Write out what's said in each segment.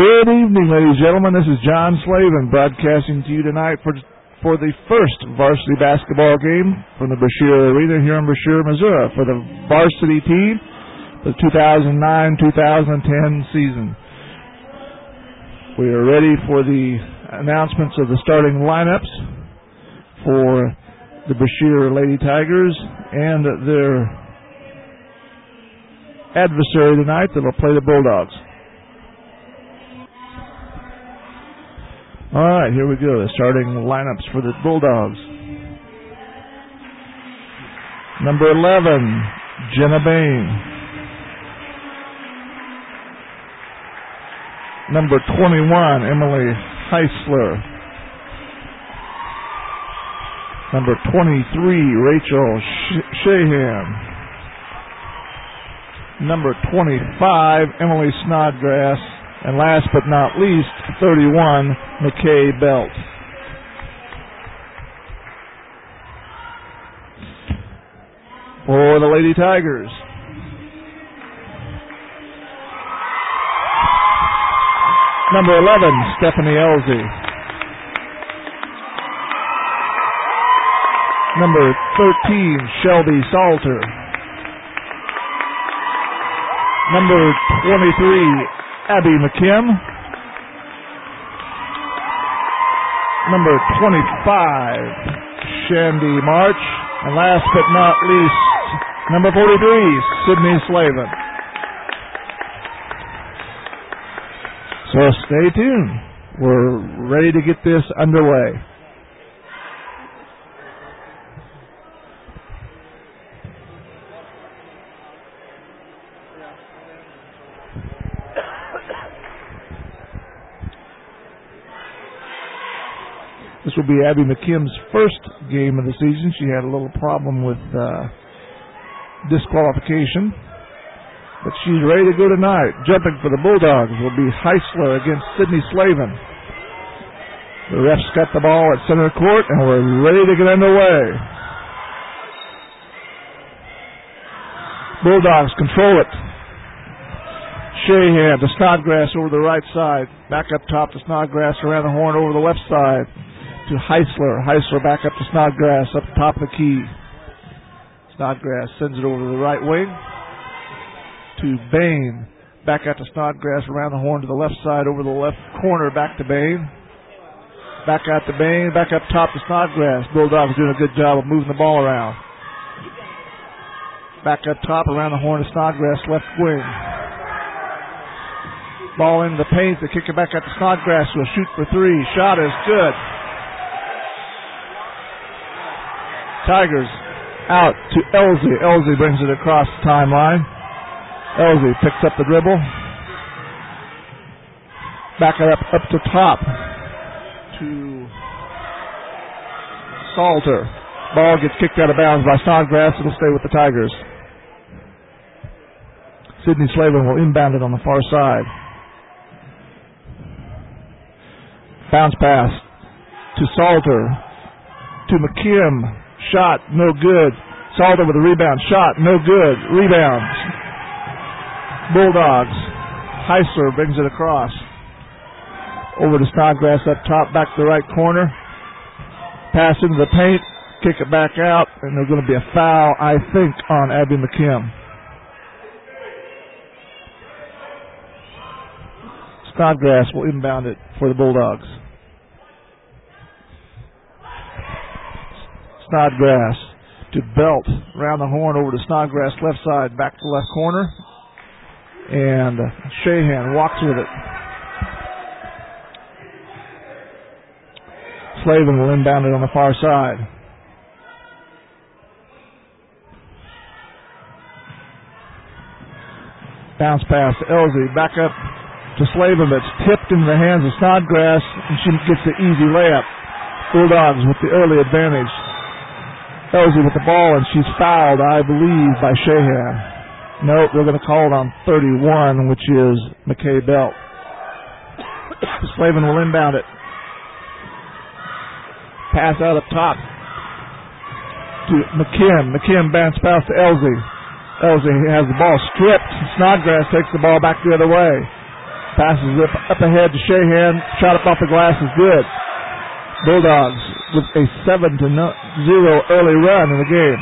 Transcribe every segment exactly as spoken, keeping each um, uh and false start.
Good evening, ladies and gentlemen. This is John Slavin broadcasting to you tonight for for the first varsity basketball game from the Brashear Arena here in Brashear, Missouri, for the varsity team for the two thousand nine two thousand ten season. We are ready for the announcements of the starting lineups for the Brashear Lady Tigers and their adversary tonight that will play the Bulldogs. All right, here we go. The starting lineups for the Bulldogs. Number eleven, Jenna Bain. Number twenty-one, Emily Heisler. Number twenty-three, Rachel Sh- Shahan. Number twenty-five, Emily Snodgrass. And last but not least, thirty-one, McKay Belt. For the Lady Tigers, number eleven, Stephanie Elsie. Number thirteen, Shelby Salter. Number twenty-three, Abby McKim. Number twenty-five, Shandy March. And last but not least, number forty-three, Sydney Slavin. So stay tuned. We're ready to get this underway. This will be Abby McKim's first game of the season. She had a little problem with uh, disqualification, but she's ready to go tonight. Jumping for the Bulldogs will be Heisler against Sydney Slavin. The refs got the ball at center court, and we're ready to get underway. Bulldogs control it. Shahan to Snodgrass over the right side. Back up top to Snodgrass around the horn over the left side. To Heisler. Heisler back up to Snodgrass up top of the key. Snodgrass sends it over to the right wing. To Bain. Back out to Snodgrass around the horn to the left side over the left corner. Back to Bain. Back out to Bain. Back up top to Snodgrass. Bulldogs doing a good job of moving the ball around. Back up top around the horn to Snodgrass left wing. Ball into the paint. They kick it back out to Snodgrass. Will shoot for three. Shot is good. Tigers out to Elsie. Elsie brings it across the timeline. Elsie picks up the dribble. Back it up up to top to Salter. Ball gets kicked out of bounds by Snodgrass. It'll stay with the Tigers. Sydney Slavin will inbound it on the far side. Bounce pass to Salter. To McKim. Shot, no good. Salter with a rebound. Shot, no good. Rebounds. Bulldogs. Heisler brings it across. Over to Snodgrass up top, back to the right corner. Pass into the paint. Kick it back out. And there's going to be a foul, I think, on Abby McKim. Snodgrass will inbound it for the Bulldogs. Snodgrass to Belt, around the horn over to Snodgrass left side, back to left corner, and Shahan walks with it. Slavin will inbound it on the far side. Bounce pass to Elsie, back up to Slavin, but it's tipped into the hands of Snodgrass, and she gets the easy layup. Bulldogs with the early advantage. Elsie with the ball, and she's fouled, I believe, by Shahan. No, they're going to call it on thirty-one, which is McKay Belt. Slavin will inbound it. Pass out up top to McKim. McKim bounce pass to Elsie. Elsie has the ball stripped. Snodgrass takes the ball back the other way. Passes up, up ahead to Shahan. Shot up off the glass is good. Bulldogs with a seven to zero early run in the game.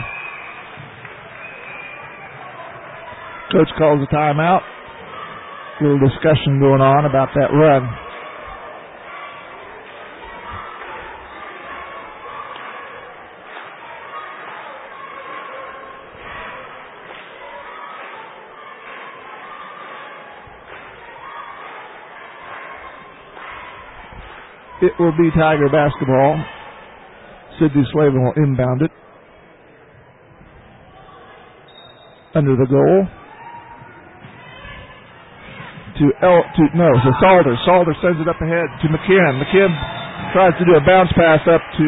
Coach calls a timeout. A little discussion going on about that run. It will be Tiger basketball. Sidney Slavin will inbound it. Under the goal. To L, to, no, to Salter. Salter sends it up ahead to McKim. McKim tries to do a bounce pass up to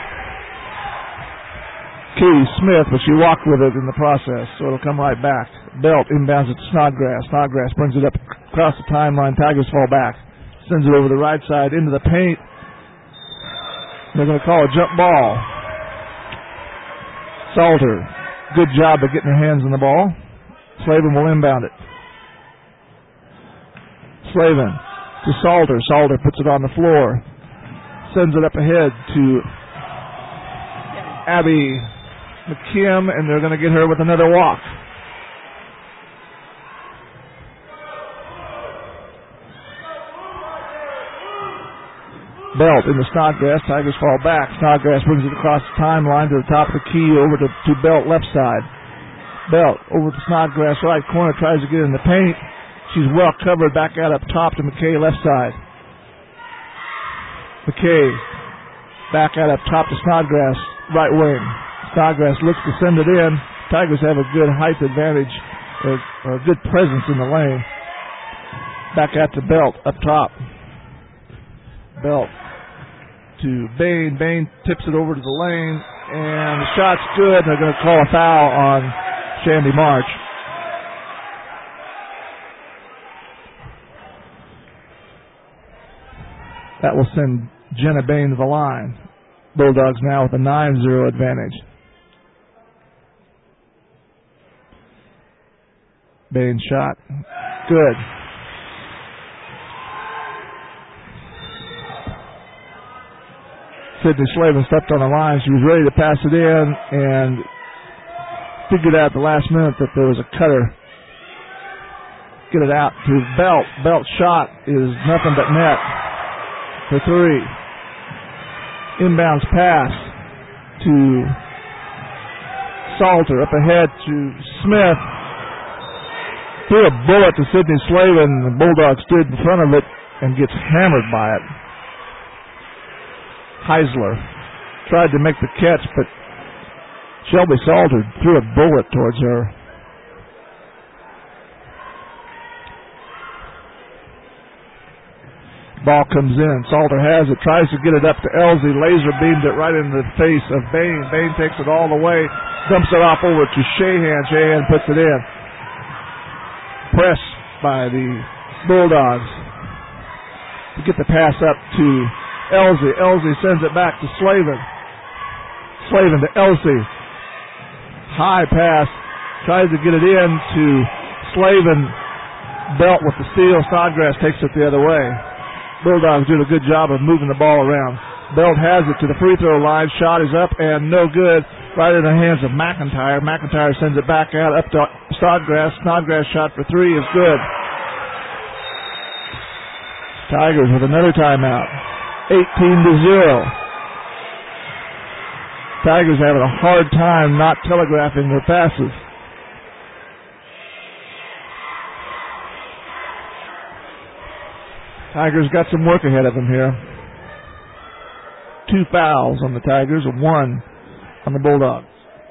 Katie Smith, but she walked with it in the process, so it'll come right back. Belt inbounds it to Snodgrass. Snodgrass brings it up across the timeline. Tigers fall back. Sends it over the right side into the paint. They're going to call a jump ball. Salter, good job of getting her hands on the ball. Slavin will inbound it. Slavin to Salter. Salter puts it on the floor. Sends it up ahead to Abby McKim, and they're going to get her with another walk. Belt into Snodgrass. Tigers fall back. Snodgrass brings it across the timeline to the top of the key over to, to Belt left side. Belt over to Snodgrass right corner. Tries to get in the paint. She's well covered back out up top to McKay left side. McKay back out up top to Snodgrass right wing. Snodgrass looks to send it in. Tigers have a good height advantage or, or a good presence in the lane. Back out to Belt up top. Belt to Bain. Bain tips it over to the lane, and the shot's good. They're going to call a foul on Shandy March. That will send Jenna Bain to the line. Bulldogs now with a nine zero advantage. Bain shot. Good. Sidney Slavin stepped on the line. She was ready to pass it in and figured out at the last minute that there was a cutter. Get it out to Belt. Belt's shot is nothing but net for three. Inbounds pass to Salter. Up ahead to Smith. Threw a bullet to Sidney Slavin. The Bulldog stood in front of it and gets hammered by it. Heisler tried to make the catch, but Shelby Salter threw a bullet towards her. Ball comes in. Salter has it. Tries to get it up to Elsie. Laser beamed it right into the face of Bain. Bain takes it all the way. Dumps it off over to Shahan. Shahan puts it in. Press by the Bulldogs to get the pass up to Elsie. Elsie sends it back to Slavin. Slavin to Elsie. High pass. Tries to get it in to Slavin. Belt with the steal. Snodgrass takes it the other way. Bulldogs did a good job of moving the ball around. Belt has it to the free throw line. Shot is up and no good. Right in the hands of McIntyre. McIntyre sends it back out up to Snodgrass. Snodgrass shot for three is good. Tigers with another timeout. eighteen to zero. Tigers having a hard time not telegraphing their passes. Tigers got some work ahead of them here. Two fouls on the Tigers and one on the Bulldogs.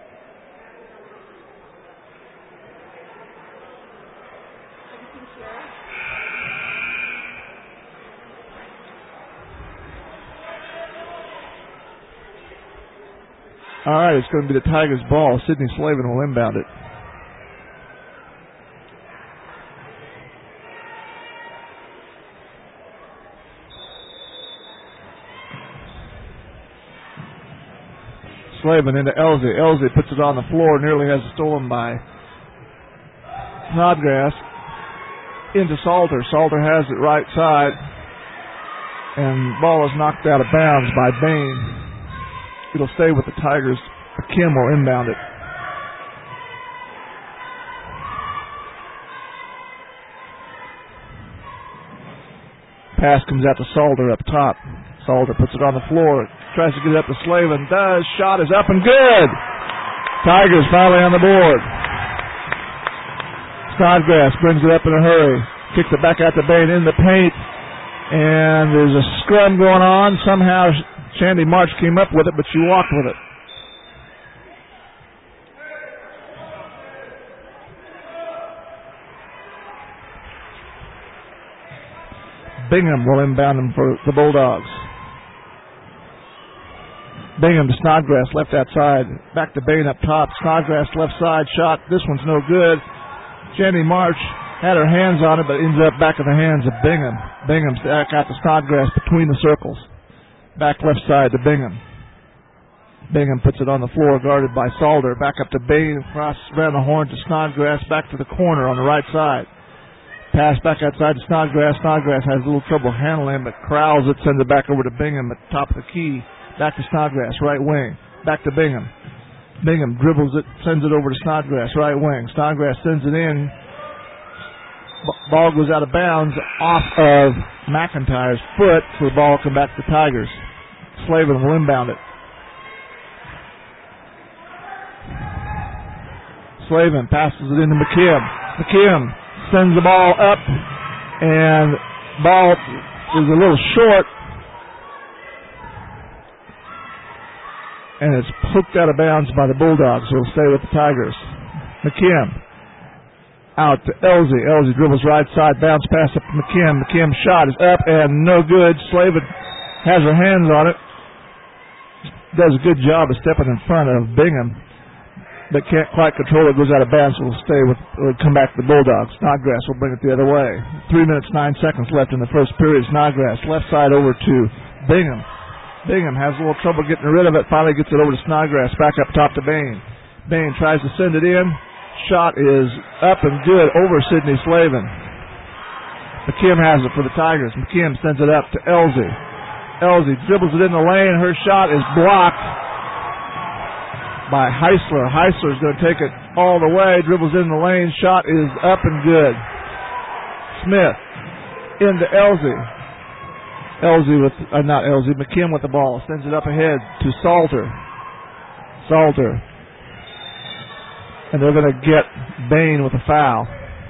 All right, it's going to be the Tigers' ball. Sidney Slavin will inbound it. Slavin into Elsie. Elsie puts it on the floor. Nearly has it stolen by Snodgrass. into Salter. Salter has it right side, and ball is knocked out of bounds by Bain. It'll stay with the Tigers. Kim will inbound it. Pass comes out to Salter up top. Salter puts it on the floor. Tries to get it up to Slavin. Does. Shot is up and good. Tigers finally on the board. Snodgrass brings it up in a hurry. Kicks it back out to Bain in the paint. And there's a scrum going on. Somehow Shandy March came up with it, but she walked with it. Bingham will inbound him for the Bulldogs. Bingham to Snodgrass, left outside. Back to Bain up top. Snodgrass left side shot. This one's no good. Shandy March had her hands on it, but ends up back in the hands of Bingham. Bingham's back out to Snodgrass between the circles. Back left side to Bingham. Bingham puts it on the floor, guarded by Salter. Back up to Bain, across around the horn to Snodgrass, back to the corner on the right side. Pass back outside to Snodgrass. Snodgrass has a little trouble handling, but corrals it, sends it back over to Bingham at the top of the key. Back to Snodgrass, right wing. Back to Bingham. Bingham dribbles it, sends it over to Snodgrass, right wing. Snodgrass sends it in. B- ball goes out of bounds off of McIntyre's foot, so the ball will come back to the Tigers. Slavin will inbound it. Slavin passes it into McKim. McKim sends the ball up, and ball is a little short, and it's poked out of bounds by the Bulldogs, so it'll stay with the Tigers. McKim out to Elsie. Elsie dribbles right side, bounce pass up to McKim. McKim's shot is up and no good. Slavin has her hands on it. Does a good job of stepping in front of Bingham, but can't quite control it. Goes out of bounds, so will stay with, will come back to the Bulldogs. Snodgrass will bring it the other way. Three minutes, nine seconds left in the first period. Snodgrass left side over to Bingham. Bingham has a little trouble getting rid of it. Finally gets it over to Snodgrass. Back up top to Bain. Bain tries to send it in. Shot is up and good over Sydney Slavin. McKim has it for the Tigers. McKim sends it up to Elsie. Elsie dribbles it in the lane. Her shot is blocked by Heisler. Heisler's going to take it all the way. Dribbles in the lane. Shot is up and good. Smith into Elsie. Elsie with, uh, not Elsie, McKim with the ball. Sends it up ahead to Salter. Salter. And they're going to get Bain with a foul.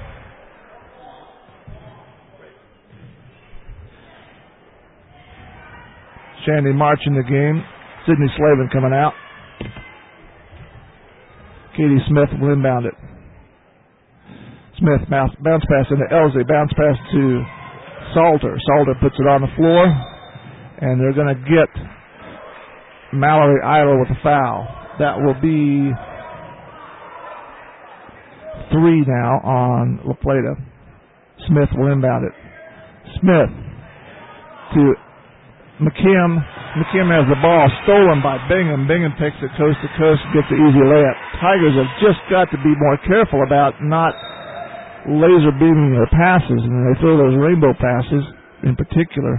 Shandy March in the game. Sydney Slavin coming out. Katie Smith will inbound it. Smith bounce, bounce pass into Elsie. Bounce pass to Salter. Salter puts it on the floor. And they're going to get Mallory Idle with a foul. That will be three now on La Plata. Smith will inbound it. Smith to McKim. McKim has the ball stolen by Bingham. Bingham takes it coast to coast and gets the easy layup. Tigers have just got to be more careful about not laser beaming their passes, and they throw those rainbow passes in particular.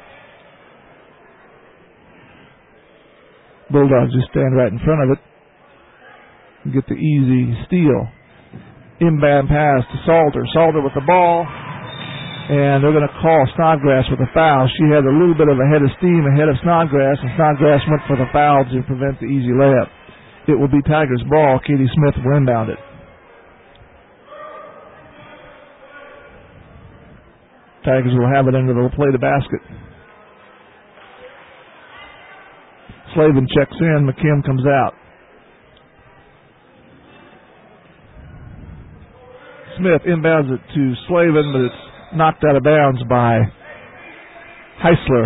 Bulldogs just stand right in front of it and get the easy steal. Inbound pass to Salter. Salter with the ball, and they're going to call Snodgrass with a foul. She had a little bit of a head of steam ahead of Snodgrass, and Snodgrass went for the foul to prevent the easy layup. It will be Tigers' ball. Katie Smith will inbound it. Tigers will have it under the play the basket. Slavin checks in. McKim comes out. Smith inbounds it to Slavin, but it's knocked out of bounds by Heisler.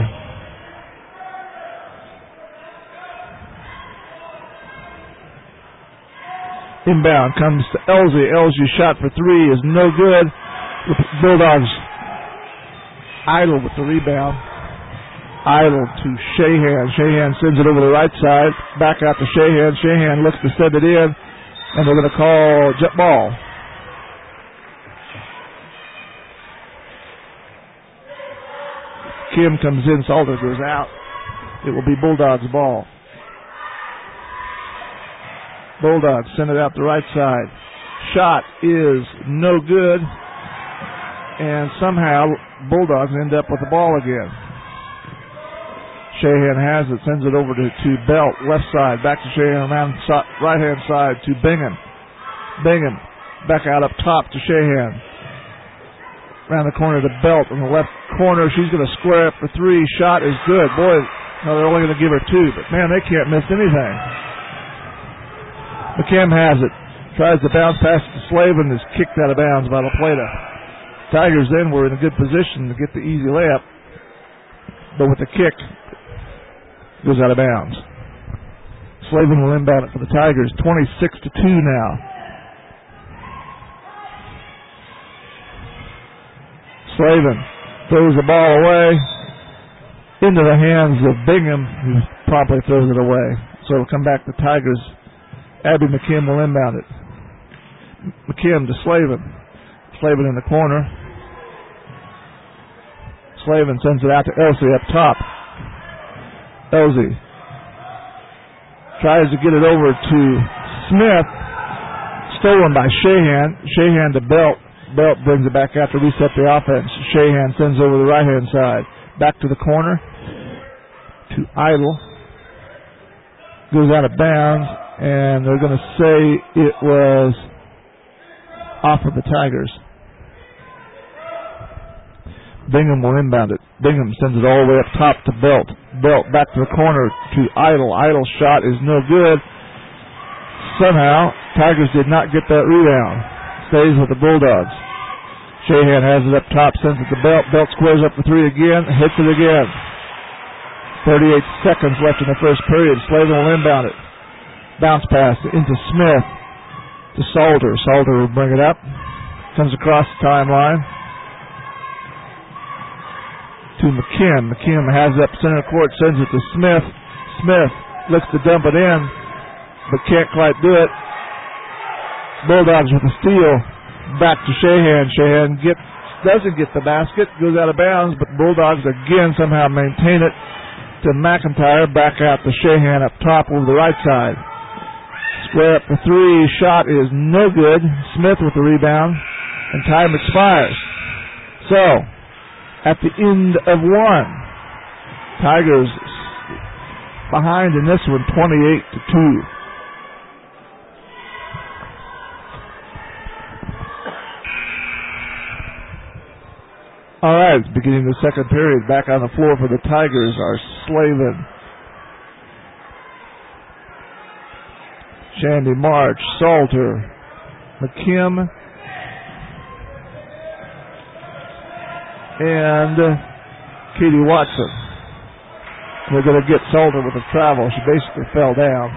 Inbound comes to Elsie. Elsie's shot for three is no good. The Bulldogs Idle with the rebound. Idle to Shahan. Shahan sends it over the right side. Back out to Shahan. Shahan looks to send it in, and they're going to call jet ball. McKim comes in. Salter goes out. It will be Bulldogs ball. Bulldogs send it out the right side. Shot is no good. And somehow Bulldogs end up with the ball again. Shahan has it, sends it over to, to Belt, left side, back to Shahan, around so, right-hand side to Bingham. Bingham, back out up top to Shahan. Around the corner to Belt in the left corner. She's going to square up for three. Shot is good. Boy, no, they're only going to give her two, but man, they can't miss anything. McKim has it. Tries to bounce past to Slavin, is kicked out of bounds by La Plata. Tigers then were in a good position to get the easy layup, but with the kick, goes out of bounds. Slavin will inbound it for the Tigers. twenty-six to two now. Slavin throws the ball away into the hands of Bingham, who promptly throws it away. So it'll come back to Tigers. Abby McKim will inbound it. McKim to Slavin. Slavin in the corner. Slavin sends it out to Elsie up top. Elsie tries to get it over to Smith. Stolen by Shahan. Shahan to Belt. Belt brings it back out to reset the offense. Shahan sends over the right-hand side. Back to the corner. To Idle. Goes out of bounds. And they're going to say it was off of the Tigers. Bingham will inbound it. Bingham sends it all the way up top to Belt. Belt back to the corner to Idle. Idle's shot is no good. Somehow, Tigers did not get that rebound. Stays with the Bulldogs. Shahan has it up top, sends it to Belt. Belt squares up for three again, hits it again. thirty-eight seconds left in the first period. Slavin will inbound it. Bounce pass into Smith to Salter. Salter will bring it up. Comes across the timeline to McKim. McKim has it up center court, sends it to Smith. Smith looks to dump it in, but can't quite do it. Bulldogs with a steal. Back to Shahan. Shahan gets, doesn't get the basket, goes out of bounds, but Bulldogs again somehow maintain it to McIntyre. Back out to Shahan up top over the right side. Square up for three. Shot is no good. Smith with the rebound, and time expires. So, at the end of one, Tigers behind in this one, twenty-eight to two. All right, beginning the second period, back on the floor for the Tigers are Slavin, Shandy March, Salter, McKim, and Katie Watson. They're going to get Salter with a travel. She basically fell down.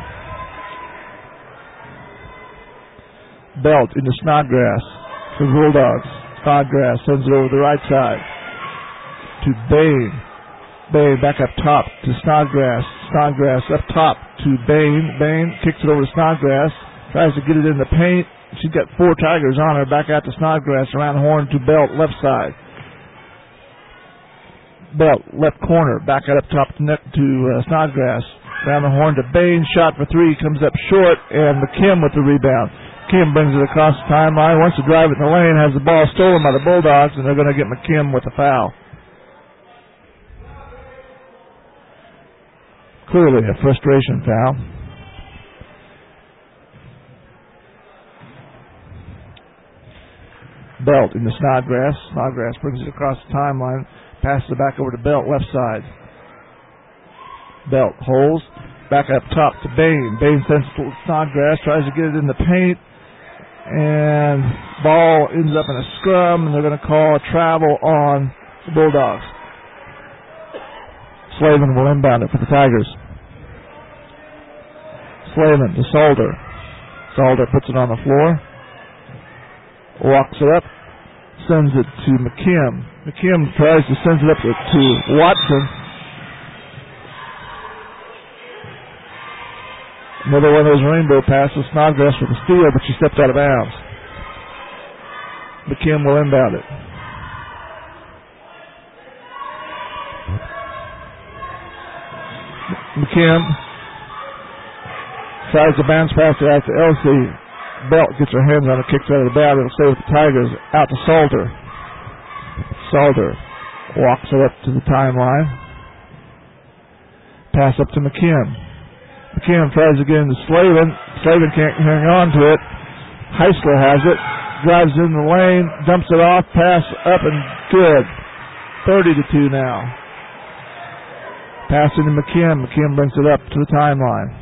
Belt into Snodgrass for the Bulldogs. Snodgrass sends it over the right side to Bain. Bain back up top to Snodgrass. Snodgrass up top to Bain. Bain kicks it over to Snodgrass. Tries to get it in the paint. She's got four Tigers on her. Back out to Snodgrass. Around the horn to Belt, left side. Belt, left corner, back out up top to, net, to uh, Snodgrass. Down the horn to Bain, shot for three, comes up short, and McKim with the rebound. McKim brings it across the timeline, wants to drive it in the lane, has the ball stolen by the Bulldogs, and they're going to get McKim with a foul. Clearly a frustration foul. Belt into Snodgrass. Snodgrass brings it across the timeline. Passes it back over to Belt, left side. Belt holds. Back up top to Bain. Bain sends it to Snodgrass. Tries to get it in the paint. And ball ends up in a scrum. And they're going to call a travel on the Bulldogs. Slavin will inbound it for the Tigers. Slavin to Salter. Salter puts it on the floor. Walks it up. Sends it to McKim. McKim tries to send it up to, to Watson. Another one of those rainbow passes. Snodgrass with a steal, but she stepped out of bounds. McKim will inbound it. McKim tries to bounce pass it out to Elsie. Belt gets her hands on it, kicks out of the bat. It'll stay with the Tigers. Out to Salter. Salter walks it up to the timeline. Pass up to McKim. McKim tries to get into Slavin. Slavin can't hang on to it. Heisler has it. Drives in the lane. Dumps it off. Pass up and good. thirty to two now. Pass into McKim. McKim brings it up to the timeline.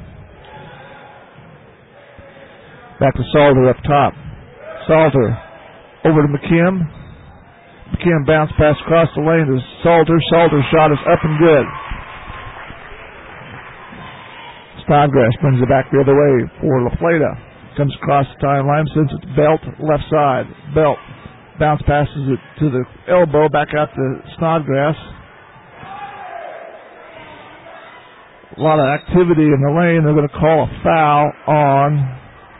Back to Salter up top. Salter over to McKim. McKim bounce pass across the lane to Salter. Salter's shot is up and good. Snodgrass brings it back the other way for La Plata. Comes across the timeline, sends it to Belt, left side. Belt bounce passes it to the elbow, back out to Snodgrass. A lot of activity in the lane. They're going to call a foul on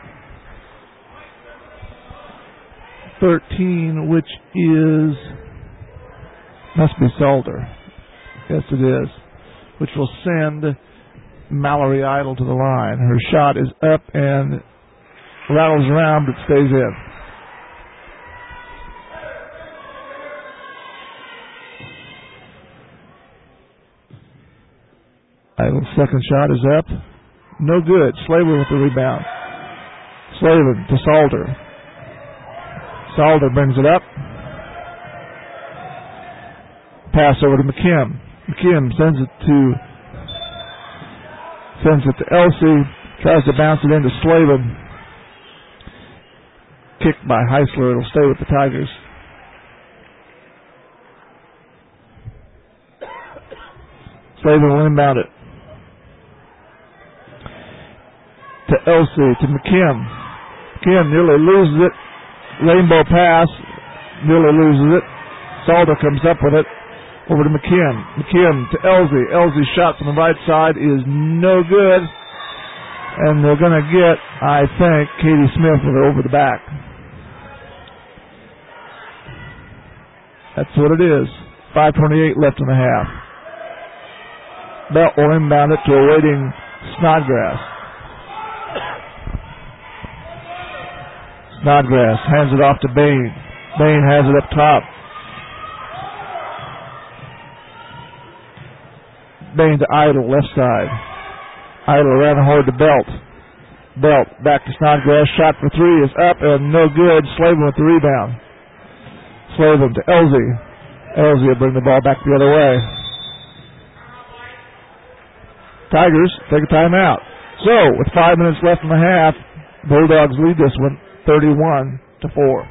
thirteen, which is, must be Salter. Yes, it is. Which will send Mallory Idle to the line. Her shot is up and rattles around, but stays in. Idle's second shot is up. No good. Slaver with the rebound. Slavin to Salter. Salter brings it up. Pass over to McKim. McKim sends it to sends it to Elsie. Tries to bounce it into Slavin. Kicked by Heisler. It'll stay with the Tigers. Slavin will inbound it. To Elsie. To McKim. McKim nearly loses it. Rainbow pass, nearly loses it. Salter comes up with it. Over to McKim. McKim to Elsie. Elsie's shot from the right side is no good. And they're going to get, I think, Katie Smith with it over the back. That's what it is. five twenty-eight left in the half. Belt will inbound it to a waiting Snodgrass. Snodgrass hands it off to Bain. Bain has it up top. Bain to Idle, left side. Idle around the horn to Belt. Belt back to Snodgrass. Shot for three is up and no good. Slavin with the rebound. Slavin to Elsie. Elsie will bring the ball back the other way. Tigers take a timeout. So, with five minutes left in the half, Bulldogs lead this one thirty-one to four.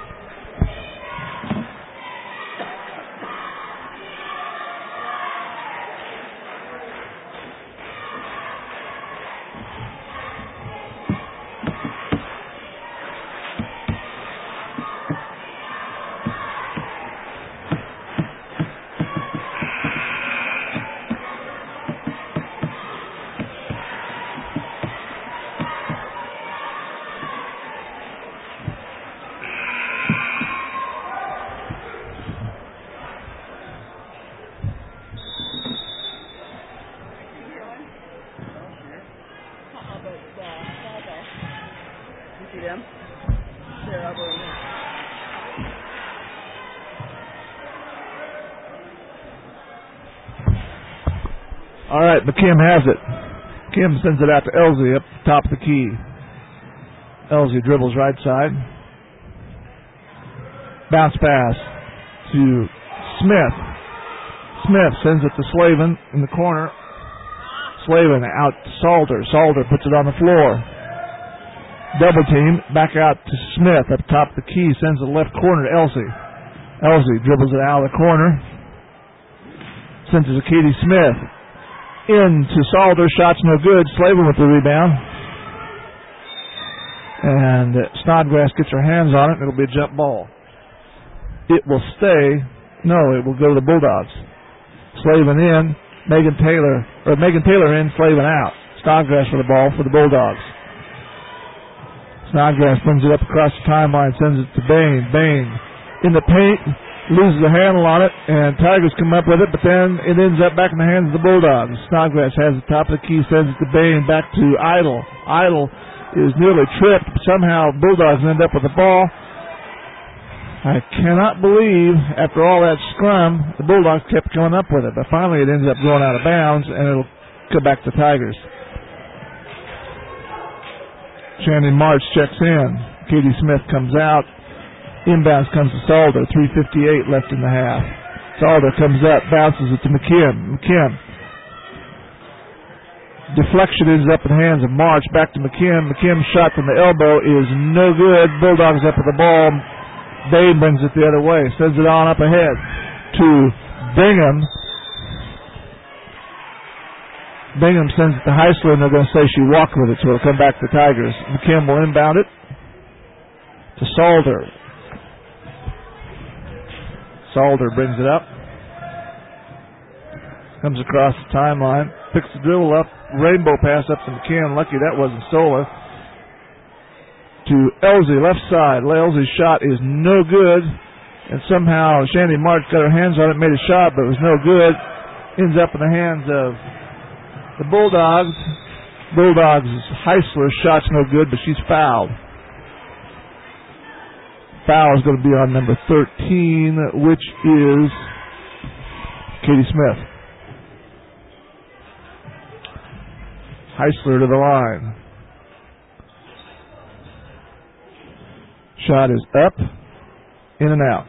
All right, McKim has it. Kim sends it out to Elsie up the top of the key. Elsie dribbles right side. Bounce pass to Smith. Smith sends it to Slavin in the corner. Slavin out to Salter. Salter puts it on the floor. Double team. Back out to Smith up top of the key. Sends it left corner to Elsie. Elsie dribbles it out of the corner. Sends it to Katie Smith. In to Salter. Shot's no good. Slavin with the rebound. And Snodgrass gets her hands on it. And it'll be a jump ball. It will stay. No, it will go to the Bulldogs. Slavin in. Megan Taylor. Or Megan Taylor in. Slavin out. Snodgrass for the ball for the Bulldogs. Snodgrass brings it up across the timeline. Sends it to Bain. Bain in the paint. loses the handle on it, and Tigers come up with it, but then it ends up back in the hands of the Bulldogs. Snodgrass has the top of the key, sends it to Bain, back to Idle. Idle is nearly tripped, but somehow Bulldogs end up with the ball. I cannot believe, after all that scrum, the Bulldogs kept coming up with it, but finally it ends up going out of bounds, and it'll come back to Tigers. Shannon March checks in. Katie Smith comes out. Inbounds comes to Salder. three fifty-eight left in the half. Salder comes up, bounces it to McKim. McKim. Deflection ends up in the hands of March. Back to McKim. McKim's shot from the elbow is no good. Bulldogs up with the ball. Bain brings it the other way. Sends it on up ahead to Bingham. Bingham sends it to Heisler, and they're going to say she walked with it, so it'll come back to the Tigers. McKim will inbound it to Salder. Salder brings it up. Comes across the timeline. Picks the dribble up. Rainbow pass up to McKim. Lucky that wasn't Stoller. To Elsie, left side. Elsie's shot is no good. And somehow Shandy March got her hands on it, made a shot, but it was no good. Ends up in the hands of the Bulldogs. Bulldogs' Heisler's shot's no good, but she's fouled. Foul is going to be on number thirteen, which is Katie Smith. Heisler to the line. Shot is up, in and out.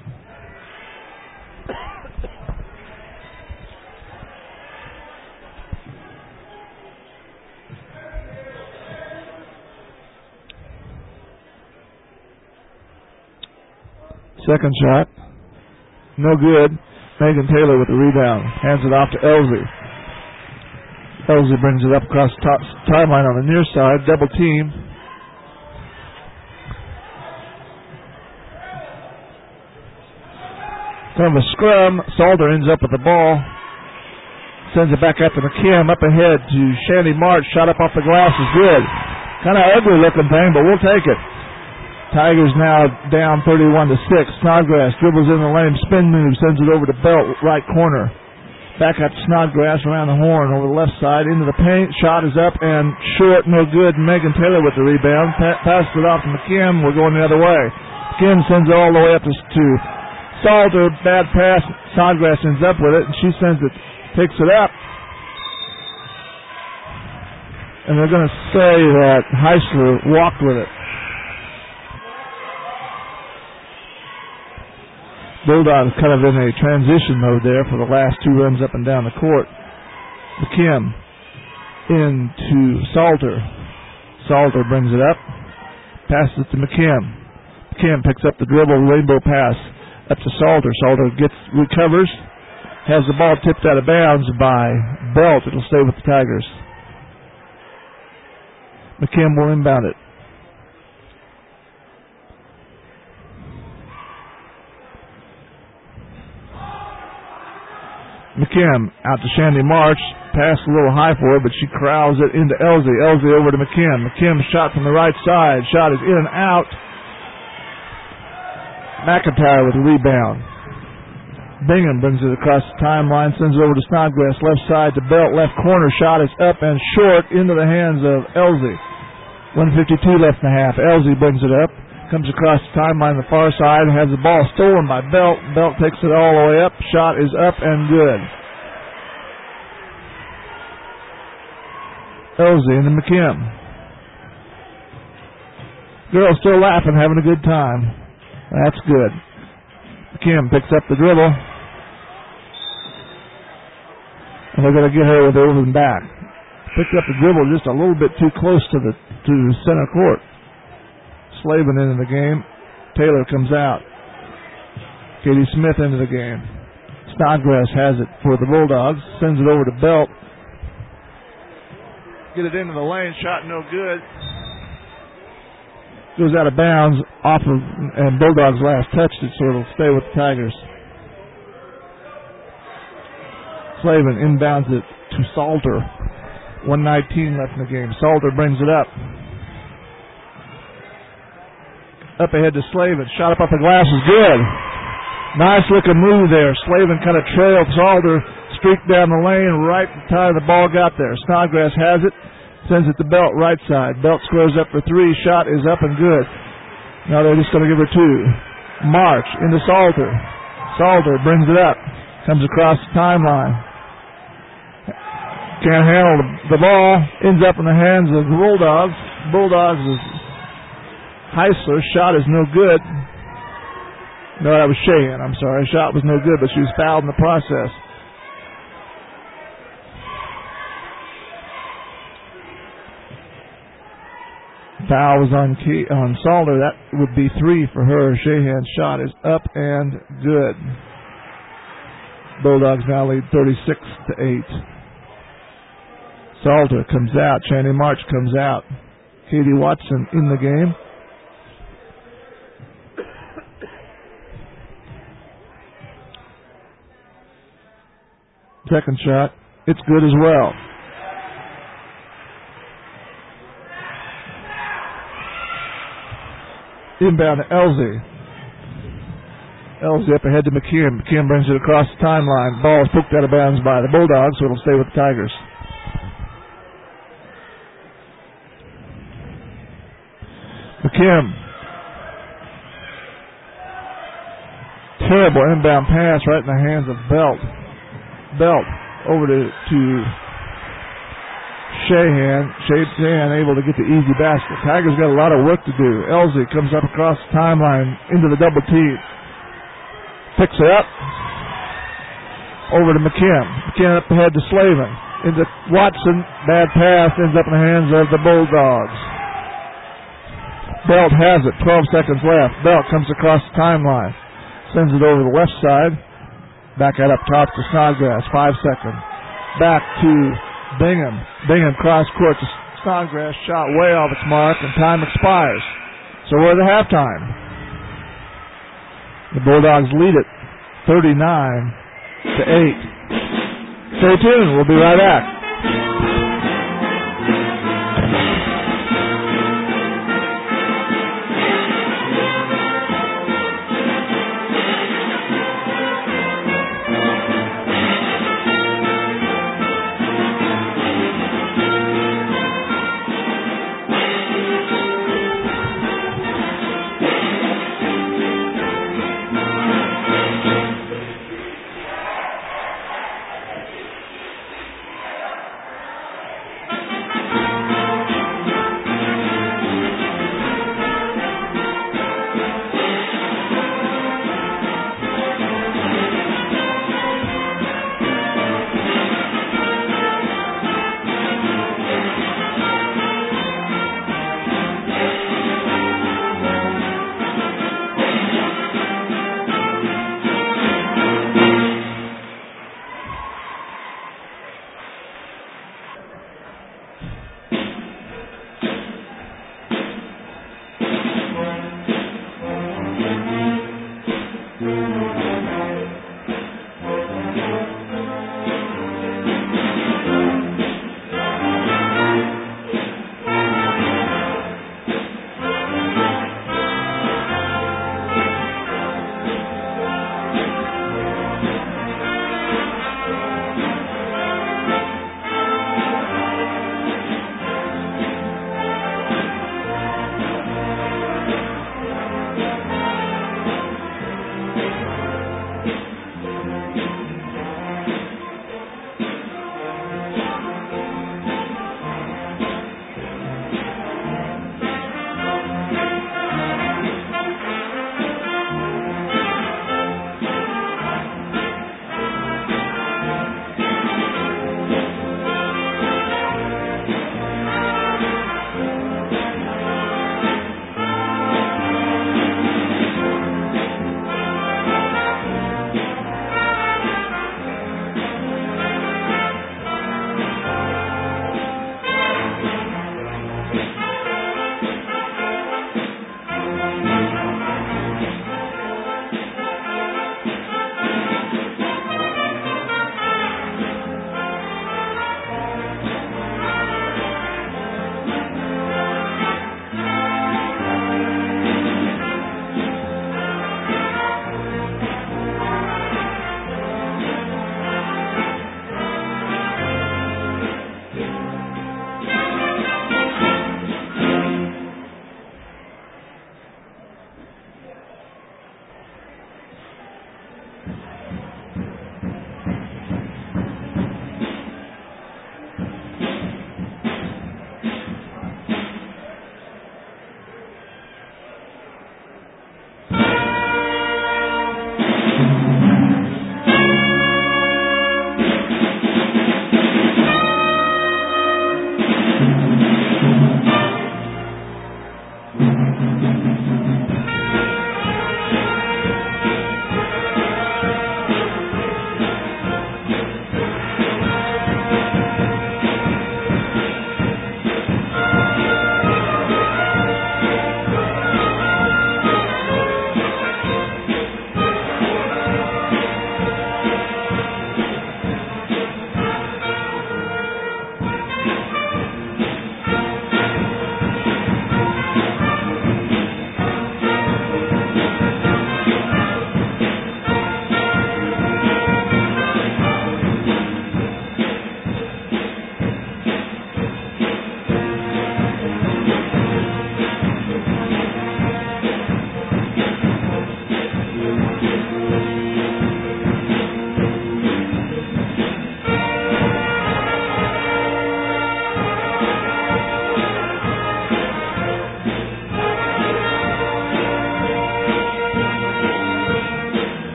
Second shot, no good. Megan Taylor with the rebound. Hands it off to Elsie. Elsie brings it up across the top timeline on the near side. Double team. Kind of a scrum. Salder ends up with the ball. Sends it back out to McKim. Up ahead to Shandy March. Shot up off the glass is good. Kind of ugly looking thing, but we'll take it. Tigers now down thirty-one to six. Snodgrass dribbles in the lane, spin move, sends it over to Belt, right corner. Back up to Snodgrass around the horn over the left side, into the paint. Shot is up and short, no good. Megan Taylor with the rebound. Pa- passes it off to McKim. We're going the other way. McKim sends it all the way up to, to Salter. Bad pass. Snodgrass ends up with it, and she sends it, picks it up. And they're going to say that Heisler walked with it. Bulldogs kind of in a transition mode there for the last two runs up and down the court. McKim into Salter. Salter brings it up. Passes it to McKim. McKim picks up the dribble, rainbow pass up to Salter. Salter gets, recovers, has the ball tipped out of bounds by Belt. It'll stay with the Tigers. McKim will inbound it. McKim out to Shandy March. Pass a little high for her, but she corrals it into Elsie. Elsie over to McKim. McKim shot from the right side. Shot is in and out. McIntyre with a rebound. Bingham brings it across the timeline. Sends it over to Snodgrass. Left side to Belt. Left corner. Shot is up and short into the hands of Elsie. one fifty-two left in the half. Elsie brings it up. Comes across the timeline on the far side, has the ball stolen by Belt. Belt takes it all the way up. Shot is up and good. Elsie and the McKim. Girls still laughing, having a good time. That's good. McKim picks up the dribble. And they're going to get her with her over and back. Picked up the dribble just a little bit too close to the to the center court. Slavin into the game. Taylor comes out. Katie Smith into the game. Snodgrass has it for the Bulldogs. Sends it over to Belt. Get it into the lane. Shot no good. Goes out of bounds off of, and Bulldogs last touched it, so it'll stay with the Tigers. Slavin inbounds it to Salter. one nineteen left in the game. Salter brings it up. Up ahead to Slavin. Shot up off the glass is good. Nice looking move there. Slavin kind of trailed Salter, streaked down the lane right at the time the ball got there. Snodgrass has it, sends it to Belt right side. Belt squares up for three. Shot is up and good. Now they're just going to give her two. March into Salter. Salter brings it up. Comes across the timeline. Can't handle the ball. Ends up in the hands of the Bulldogs. Bulldogs is Heisler's shot is no good. No, that was Shahan. I'm sorry. Shot was no good, but she was fouled in the process. Foul was on key, on Salter. That would be three for her. Shahan's shot is up and good. Bulldogs now lead thirty-six to eight. Salter comes out. Channing March comes out. Katie Watson in the game. Second shot, it's good as well. Inbound to Elsie. Elsie up ahead to McKeon. McKeon brings it across the timeline. Ball is poked out of bounds by the Bulldogs, so it'll stay with the Tigers. McKeon. Terrible inbound pass right in the hands of Belt. Belt over to, to Shahan. Shahan able to get the easy basket. Tigers got a lot of work to do. Elsie comes up across the timeline into the double team. Picks it up. Over to McKim. McKim up ahead to Slavin. Into Watson. Bad pass ends up in the hands of the Bulldogs. Belt has it. twelve seconds left. Belt comes across the timeline. Sends it over the left side. Back out up top to Snodgrass. Five seconds. Back to Bingham. Bingham cross court to Snodgrass. Shot way off its mark, and time expires. So we're at the halftime. The Bulldogs lead it thirty-nine to eight. Stay tuned. We'll be right back.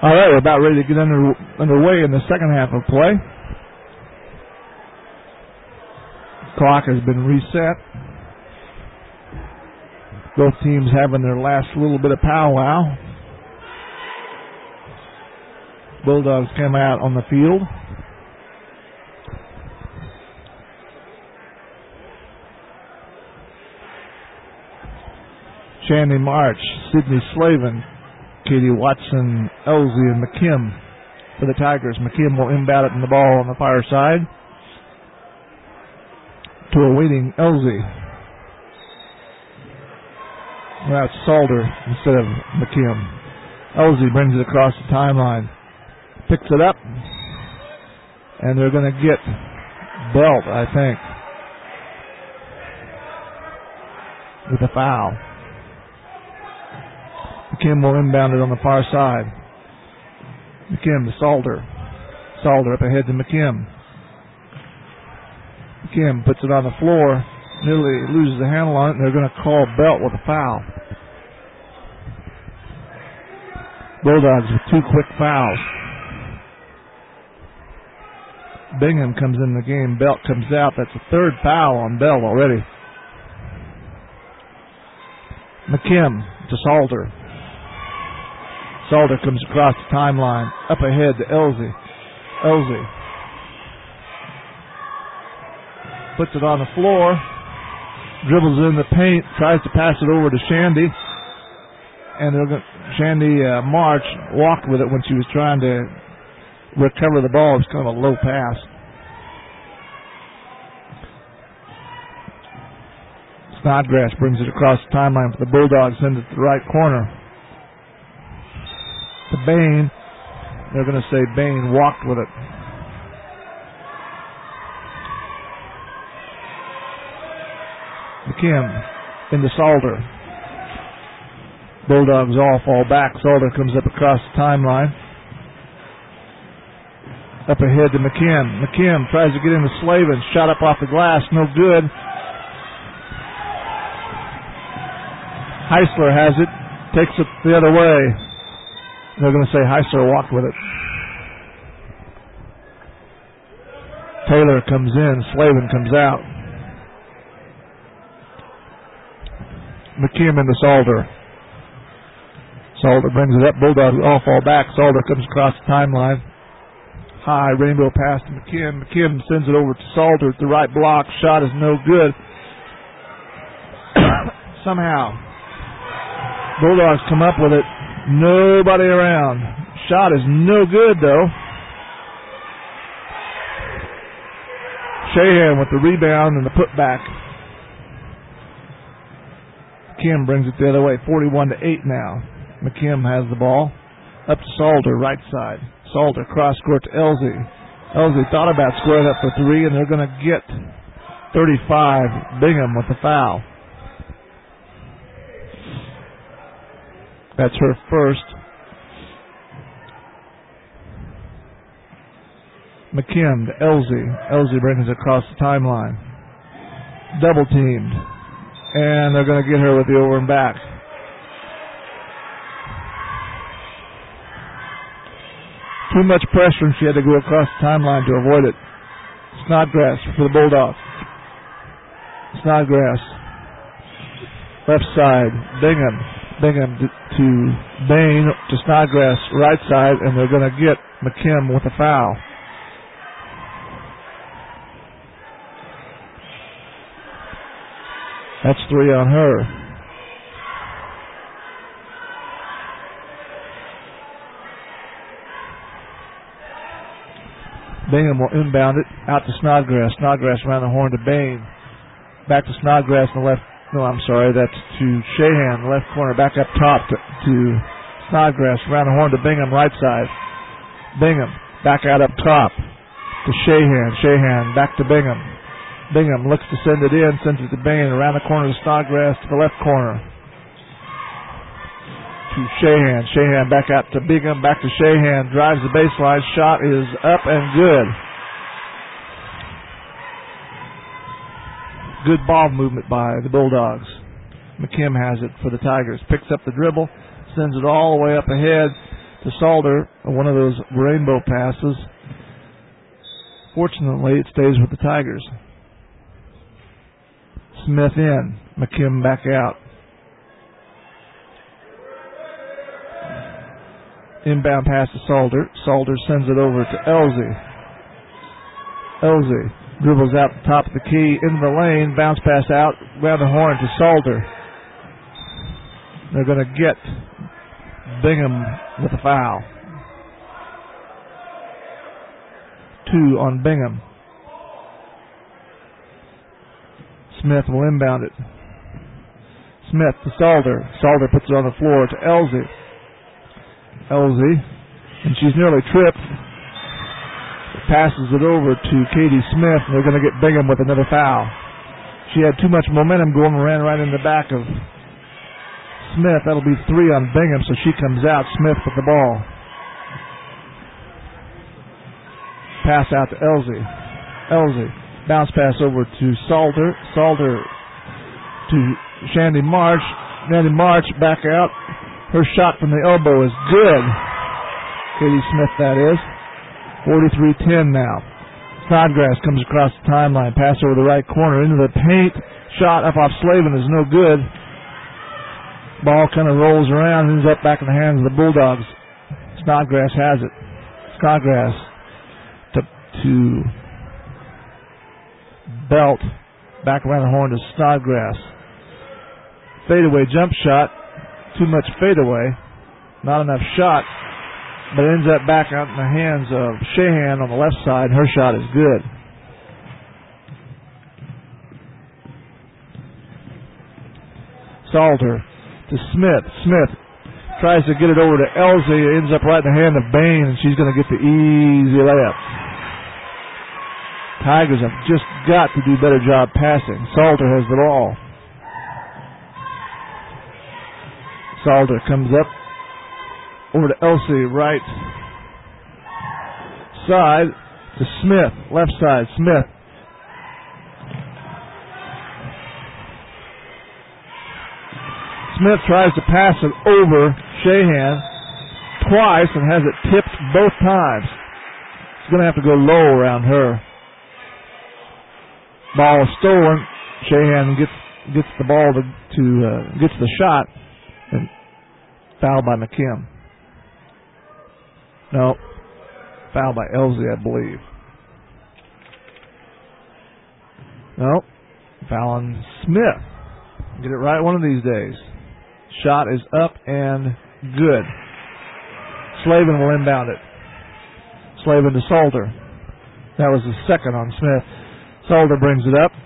All right, we're about ready to get under, underway in the second half of play. Clock has been reset. Both teams having their last little bit of powwow. Bulldogs came out on the field. Shandy March, Sidney Slavin, Katie Watson, Elsie, and McKim for the Tigers. McKim will inbound it in the ball on the far side to a waiting Elsie. Well, that's Salter instead of McKim. Elsie brings it across the timeline, picks it up, and they're going to get Belt, I think, with a foul. McKim will inbound it on the far side. McKim to Salter. Salter up ahead to McKim. McKim puts it on the floor, nearly loses the handle on it, and they're going to call Belt with a foul. Bulldogs with two quick fouls. Bingham comes in the game. Belt comes out. That's the third foul on Belt already. McKim to Salter. Salter comes across the timeline, up ahead to Elsie. Elsie puts it on the floor, dribbles in the paint, tries to pass it over to Shandy, and they're going Shandy uh, March walked with it when she was trying to recover the ball. It was kind of a low pass. Snodgrass brings it across the timeline for the Bulldogs, sends it to the right corner. To Bain. They're going to say Bain walked with it. McKim into Salter. Bulldogs all fall back. Salter comes up across the timeline. Up ahead to McKim. McKim tries to get into Slavin. Shot up off the glass. No good. Heisler has it. Takes it the other way. They're going to say Heisler walked with it. Taylor comes in. Slavin comes out. McKim into Salter. Salter brings it up. Bulldogs all fall back. Salter comes across the timeline. High rainbow pass to McKim. McKim sends it over to Salter at the right block. Shot is no good. Somehow Bulldogs come up with it. Nobody around. Shot is no good, though. Shahan with the rebound and the putback. Kim brings it the other way, forty-one to eight now. McKim has the ball. Up to Salter, right side. Salter, cross court to Elsie. Elsie thought about squaring up for three, and they're going to get thirty-five. Bingham with the foul. That's her first. McKim to Elsie. Elsie brings it across the timeline. Double teamed. And they're going to get her with the over and back. Too much pressure, and she had to go across the timeline to avoid it. Snodgrass for the Bulldogs. Snodgrass. Left side. Bingham. Bingham to, to Bain, to Snodgrass, right side, and they're going to get McKim with a foul. That's three on her. Bingham will inbound it out to Snodgrass. Snodgrass around the horn to Bain. Back to Snodgrass in the left. No, I'm sorry, that's to Shahan, left corner, back up top to, to Snodgrass, around the horn to Bingham, right side. Bingham, back out up top to Shahan. Shahan, back to Bingham. Bingham looks to send it in, sends it to Bain, around the corner to Snodgrass, to the left corner. To Shahan. Shahan back out to Bingham, back to Shahan, drives the baseline, shot is up and good. Good ball movement by the Bulldogs. McKim has it for the Tigers. Picks up the dribble, sends it all the way up ahead to Salter, one of those rainbow passes. Fortunately, it stays with the Tigers. Smith in, McKim back out. Inbound pass to Salter. Salter sends it over to Elsie. Elsie dribbles out the top of the key, into the lane, bounce pass out, round the horn to Salter. They're going to get Bingham with a foul. Two on Bingham. Smith will inbound it. Smith to Salter. Salter puts it on the floor to Elsie. Elsie, and she's nearly tripped. Passes it over to Katie Smith, and they're going to get Bingham with another foul. She had too much momentum going and ran right in the back of Smith. That'll be three on Bingham, so she comes out. Smith with the ball. Pass out to Elsie. Elsie. Bounce pass over to Salter. Salter to Shandy March. Shandy March back out. Her shot from the elbow is good. Katie Smith, that is. forty-three ten now. Snodgrass comes across the timeline. Pass over the right corner into the paint. Shot up off Slavin is no good. Ball kind of rolls around and ends up back in the hands of the Bulldogs. Snodgrass has it. Snodgrass to, to Belt. Back around the horn to Snodgrass. Fadeaway jump shot. Too much fadeaway. Not enough shot. But it ends up back out in the hands of Shahan on the left side. Her shot is good. Salter to Smith. Smith tries to get it over to Elsie. It ends up right in the hand of Bain, and she's going to get the easy layup. Tigers have just got to do a better job passing. Salter has the ball. Salter comes up over to Elsie, right side to Smith, left side, Smith. Smith tries to pass it over Shahan twice and has it tipped both times. She's going to have to go low around her. Ball is stolen. Shahan gets gets the ball to, to uh, gets the shot, and fouled by McKim. No, foul by Elsie, I believe. No, foul on Smith. Get it right one of these days. Shot is up and good. Slavin will inbound it. Slavin to Salter. That was the second on Smith. Salter brings it up.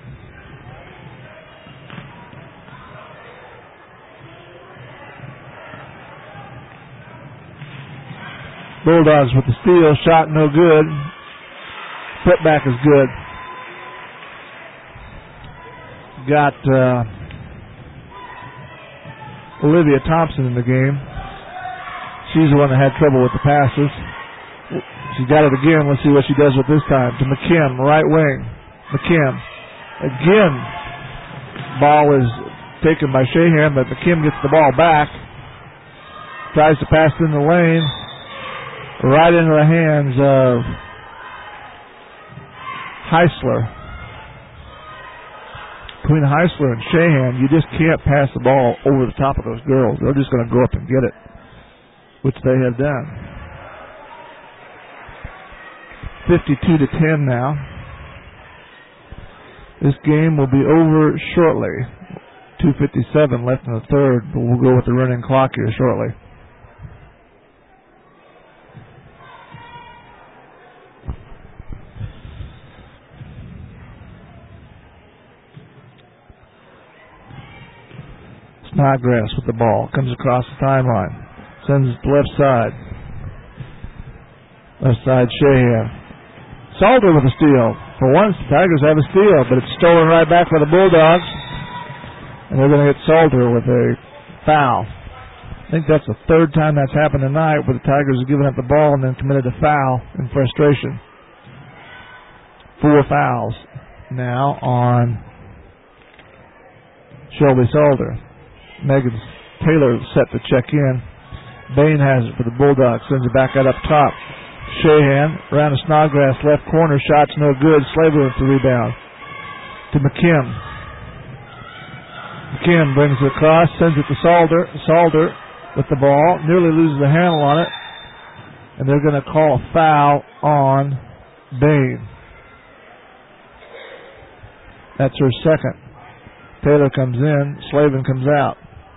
Bulldogs with the steal. Shot no good. Putback is good. Got uh, Olivia Thompson in the game. She's the one that had trouble with the passes. She got it again. Let's see what she does with this time. To McKim, right wing. McKim. Again, ball is taken by Shahan, but McKim gets the ball back. Tries to pass in the lane. Right into the hands of Heisler. Between Heisler and Shahan, you just can't pass the ball over the top of those girls. They're just going to go up and get it, which they have done. fifty-two to ten now. This game will be over shortly. two fifty-seven left in the third, but we'll go with the running clock here shortly. Snodgrass with the ball. Comes across the timeline. Sends it to left side. Left side, Shahan. Salter with a steal. For once, the Tigers have a steal, but it's stolen right back by the Bulldogs. And they're going to hit Salter with a foul. I think that's the third time that's happened tonight where the Tigers have given up the ball and then committed a foul in frustration. Four fouls now on Shelby Salter. Megan Taylor set to check in. Bain has it for the Bulldogs. Sends it back out up top. Shahan around the Snodgrass left corner. Shot's no good. Slaver with the rebound to McKim. McKim brings it across. Sends it to Salder. Salder with the ball. Nearly loses the handle on it. And they're going to call a foul on Bain. That's her second. Taylor comes in. Slavin comes out.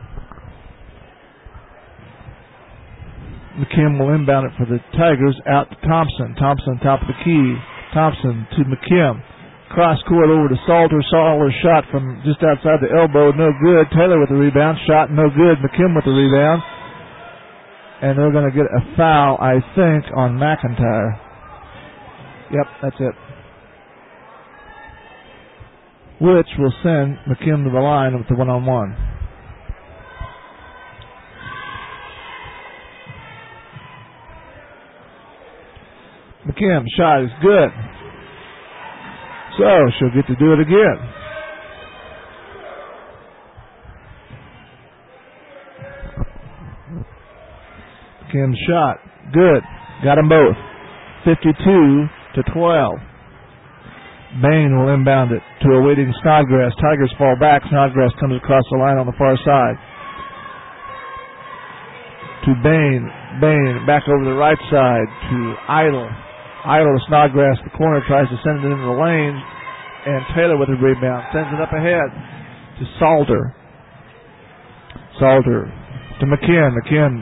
McKim will inbound it for the Tigers out to Thompson. Thompson top of the key. Thompson to McKim. Cross court over to Salter. Salter's shot from just outside the elbow. No good. Taylor with the rebound. Shot no good. McKim with the rebound. And they're going to get a foul, I think, on McIntyre. Yep, that's it. Which will send McKim to the line with the one-on-one. McKim, shot is good. So she'll get to do it again. McKim's shot, good. Got them both. fifty-two to twelve. Bain will inbound it to a waiting Snodgrass. Tigers fall back. Snodgrass comes across the line on the far side. To Bain. Bain back over the right side to Idle. Idle to Snodgrass. The corner tries to send it into the lane. And Taylor with the rebound. Sends it up ahead to Salter. Salter to McKim. McKim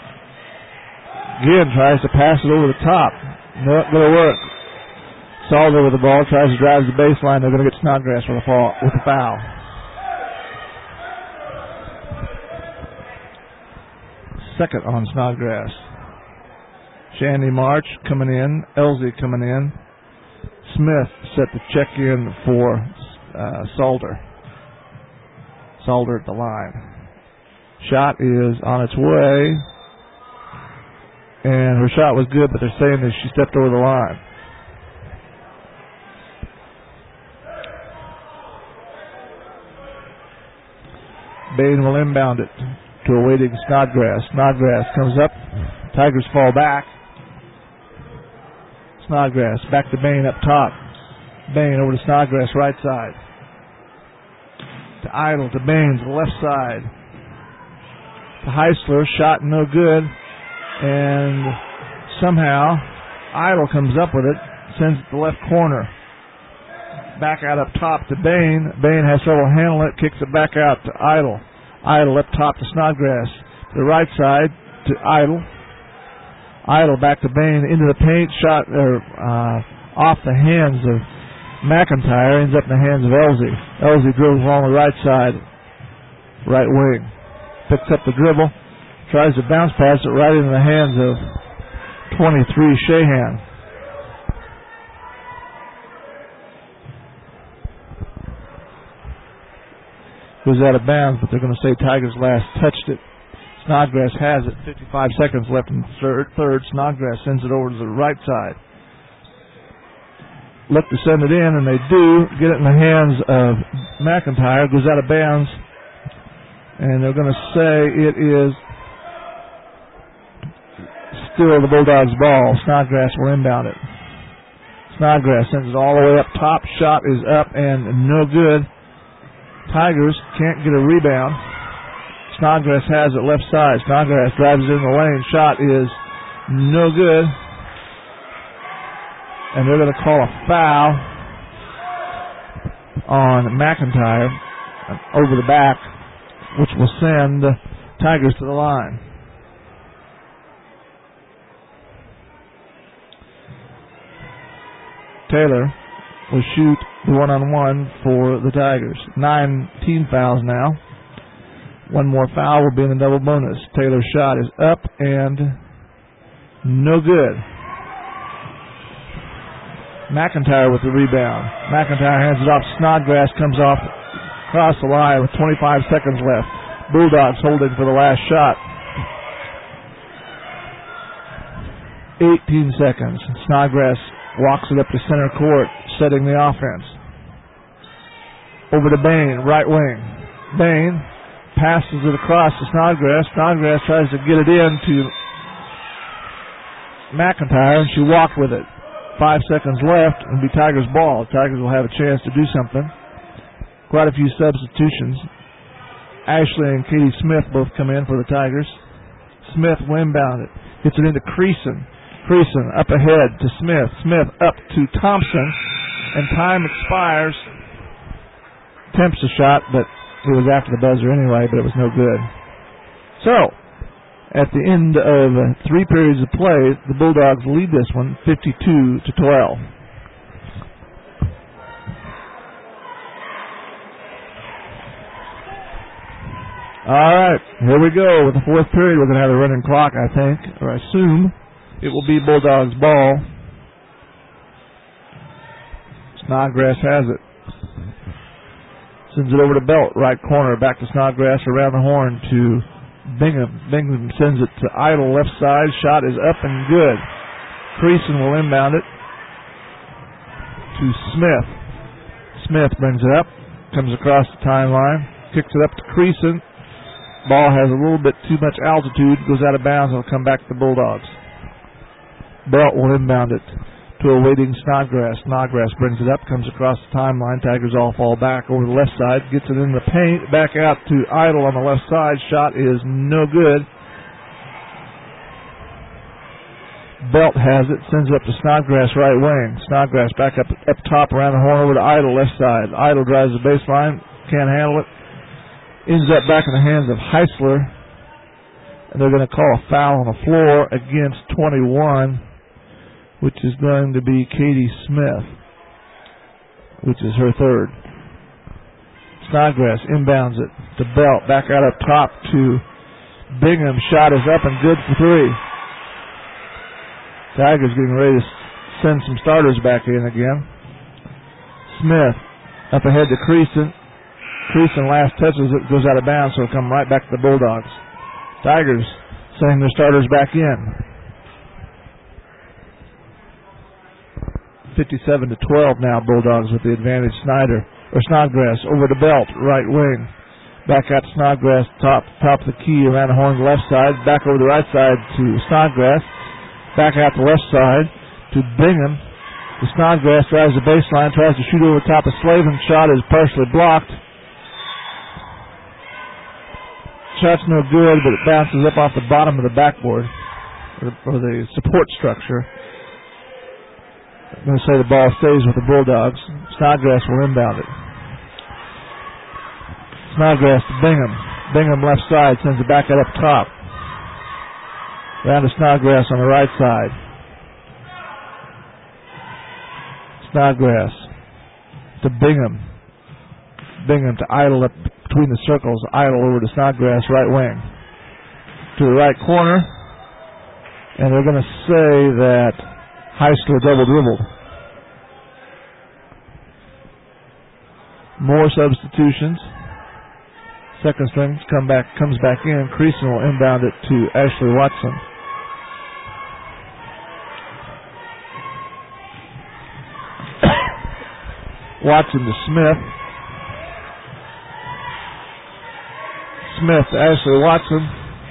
again tries to pass it over the top. Not going to work. Salter with the ball. Tries to drive to the baseline. They're going to get Snodgrass with a, fall, with a foul. Second on Snodgrass. Shandy March coming in. Elsie coming in. Smith set the check in for uh, Salter. Salter at the line. Shot is on its way. And her shot was good, but they're saying that she stepped over the line. Bain will inbound it to a waiting Snodgrass. Snodgrass comes up. Tigers fall back. Snodgrass back to Bain up top. Bain over to Snodgrass right side. To Idle, to Bain to the left side. To Heisler, shot no good. And somehow Idle comes up with it. Sends it to the left corner. Back out up top to Bain. Bain has trouble handling it. Kicks it back out to Idle. Idle up top to Snodgrass. To the right side to Idle. Idle back to Bain into the paint. Shot er, uh, off the hands of McIntyre. Ends up in the hands of Elsie. Elsie dribbles along the right side. Right wing. Picks up the dribble. Tries to bounce pass it right into the hands of twenty-three Shahan. Goes out of bounds, but they're going to say Tigers last touched it. Snodgrass has it. fifty-five seconds left in the third. third. Snodgrass sends it over to the right side. Look to send it in, and they do. Get it in the hands of McIntyre. Goes out of bounds. And they're going to say it is still the Bulldogs' ball. Snodgrass will inbound it. Snodgrass sends it all the way up top. Shot is up and no good. Tigers can't get a rebound. Snodgrass has it left side. Snodgrass drives it in the lane. Shot is no good. And they're going to call a foul on McIntyre over the back, which will send Tigers to the line. Taylor will shoot the one-on-one for the Tigers. Nine team fouls now. One more foul will be in the double bonus. Taylor's shot is up and no good. McIntyre with the rebound. McIntyre hands it off. Snodgrass comes off across the line with twenty-five seconds left. Bulldogs holding for the last shot. eighteen seconds. Snodgrass walks it up to center court, setting the offense. Over to Bain, right wing. Bain passes it across to Snodgrass. Snodgrass tries to get it in to McIntyre, and she walked with it. Five seconds left, and it'll be Tigers' ball. Tigers will have a chance to do something. Quite a few substitutions. Ashley and Katie Smith both come in for the Tigers. Smith will inbound it. Gets it into Creason. Creason up ahead to Smith. Smith up to Thompson, and time expires. Attempts a shot, but it was after the buzzer anyway, but it was no good. So, at the end of three periods of play, the Bulldogs lead this one fifty-two to twelve. All right, here we go. With the fourth period, we're going to have a running clock, I think, or I assume. It will be Bulldogs' ball. Snodgrass has it. Sends it over to Belt, right corner, back to Snodgrass, around the horn to Bingham. Bingham sends it to Idle, left side. Shot is up and good. Creason will inbound it to Smith. Smith brings it up, comes across the timeline, kicks it up to Creason. Ball has a little bit too much altitude, goes out of bounds, and will come back to the Bulldogs. Belt will inbound it to a waiting Snodgrass. Snodgrass brings it up, comes across the timeline. Tigers all fall back over the left side, gets it in the paint, back out to Idle on the left side. Shot is no good. Belt has it, sends it up to Snodgrass, right wing. Snodgrass back up up top around the horn over to Idle, left side. Idle drives the baseline, can't handle it. Ends up back in the hands of Heisler, and they're going to call a foul on the floor against twenty-one, which is going to be Katie Smith, which is her third. Snodgrass inbounds it to Belt, back out up top to Bingham. Shot is up and good for three. Tigers getting ready to send some starters back in again. Smith up ahead to Creason. Creason last touches it, goes out of bounds, so it'll come right back to the Bulldogs. Tigers sending their starters back in. fifty-seven to twelve now, Bulldogs with the advantage. Snyder, or Snodgrass, over to Belt, right wing. Back out to Snodgrass, top top of the key, around the horn, left side. Back over the right side to Snodgrass. Back out the left side to Bingham. The Snodgrass drives the baseline, tries to shoot over top of Slavin. Shot is partially blocked. Shot's no good, but it bounces up off the bottom of the backboard, or, or the support structure. I'm going to say the ball stays with the Bulldogs. Snodgrass will inbound it. Snodgrass to Bingham. Bingham left side, sends it back out up top. Round to Snodgrass on the right side. Snodgrass to Bingham. Bingham to Idle up between the circles. Idle over to Snodgrass, right wing. To the right corner. And they're going to say that Heisler double dribbled. More substitutions. Second string come back, comes back in. Creason will inbound it to Ashley Watson. Watson to Smith. Smith to Ashley Watson.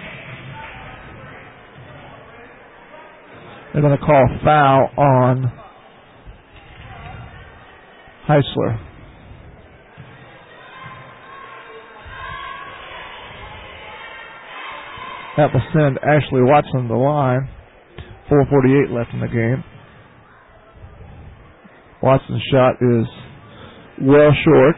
They're going to call a foul on Heisler. That will send Ashley Watson to the line. four forty-eight left in the game. Watson's shot is well short.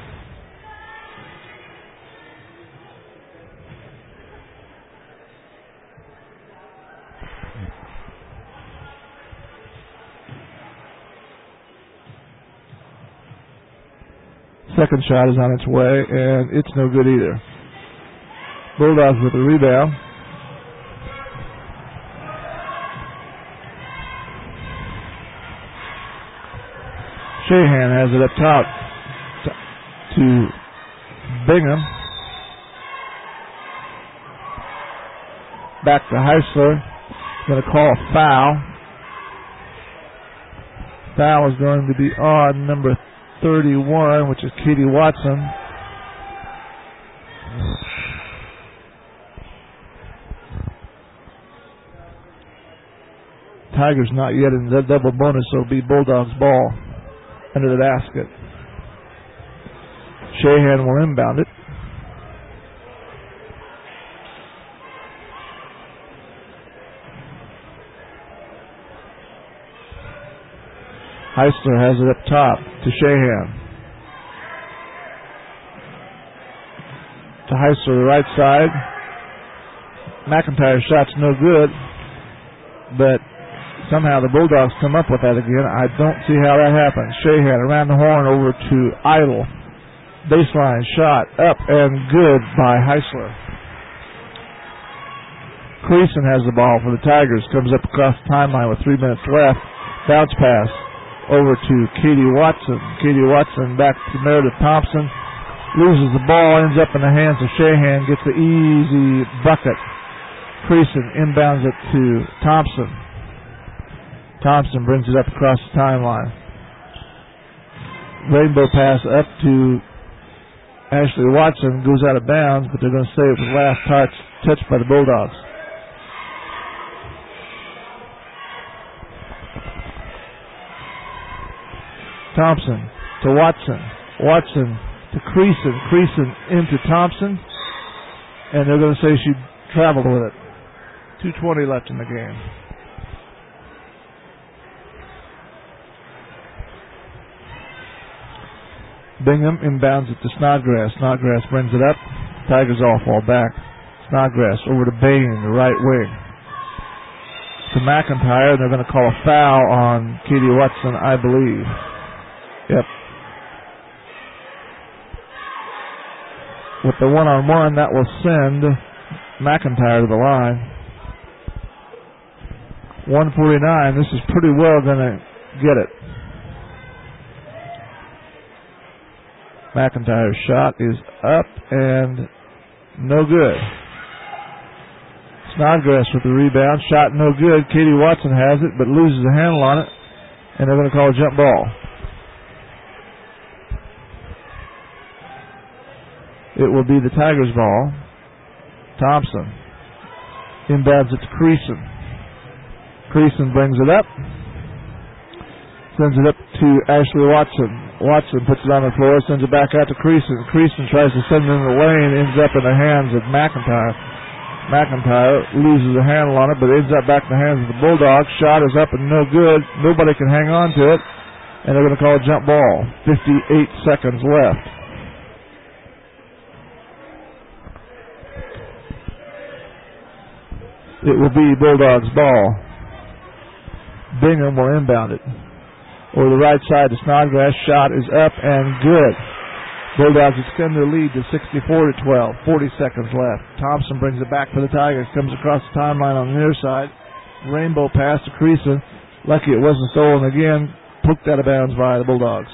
Second shot is on its way, and it's no good either. Bulldogs with the rebound. Shahan has it up top to, to Bingham. Back to Heisler. Going to call a foul. Foul is going to be on number thirty-one, which is Katie Watson. Tigers not yet in the double bonus, so it'll be Bulldogs ball under the basket. Shahan will inbound it. Heisler has it up top to Shahan. To Heisler, the right side. McIntyre's shot's no good, but somehow the Bulldogs come up with that again. I don't see how that happens. Shahan around the horn over to Idle. Baseline shot up and good by Heisler. Creason has the ball for the Tigers. Comes up across the timeline with three minutes left. Bounce pass over to Katie Watson. Katie Watson back to Meredith Thompson. Loses the ball, ends up in the hands of Shahan. Gets the easy bucket. Creason inbounds it to Thompson. Thompson brings it up across the timeline. Rainbow pass up to Ashley Watson. Goes out of bounds, but they're going to say it was last touch, touched by the Bulldogs. Thompson to Watson. Watson to Creason. Creason into Thompson. And they're going to say she traveled with it. two twenty left in the game. Bingham inbounds it to Snodgrass. Snodgrass brings it up. Tigers all fall back. Snodgrass over to Bain, the right wing. To McIntyre. They're going to call a foul on Katie Watson, I believe. Yep. With the one-on-one, that will send McIntyre to the line. one forty-nine. This is pretty well going to get it. McIntyre's shot is up and no good. Snodgrass with the rebound. Shot no good. Katie Watson has it, but loses a handle on it, and they're going to call a jump ball. It will be the Tigers' ball. Thompson inbounds it to Creason. Creason brings it up. Sends it up to Ashley Watson. Watson puts it on the floor, sends it back out to Creason. Creason tries to send it in the lane, ends up in the hands of McIntyre. McIntyre loses a handle on it, but ends up back in the hands of the Bulldogs. Shot is up and no good. Nobody can hang on to it, and they're going to call a jump ball. fifty-eight seconds left. It will be Bulldogs' ball. Bingham will inbound it. Over the right side to Snodgrass. Shot is up and good. Bulldogs extend their lead to sixty-four to twelve. forty seconds left. Thompson brings it back for the Tigers. Comes across the timeline on the near side. Rainbow pass to Creason. Lucky it wasn't stolen again. Poked out of bounds by the Bulldogs.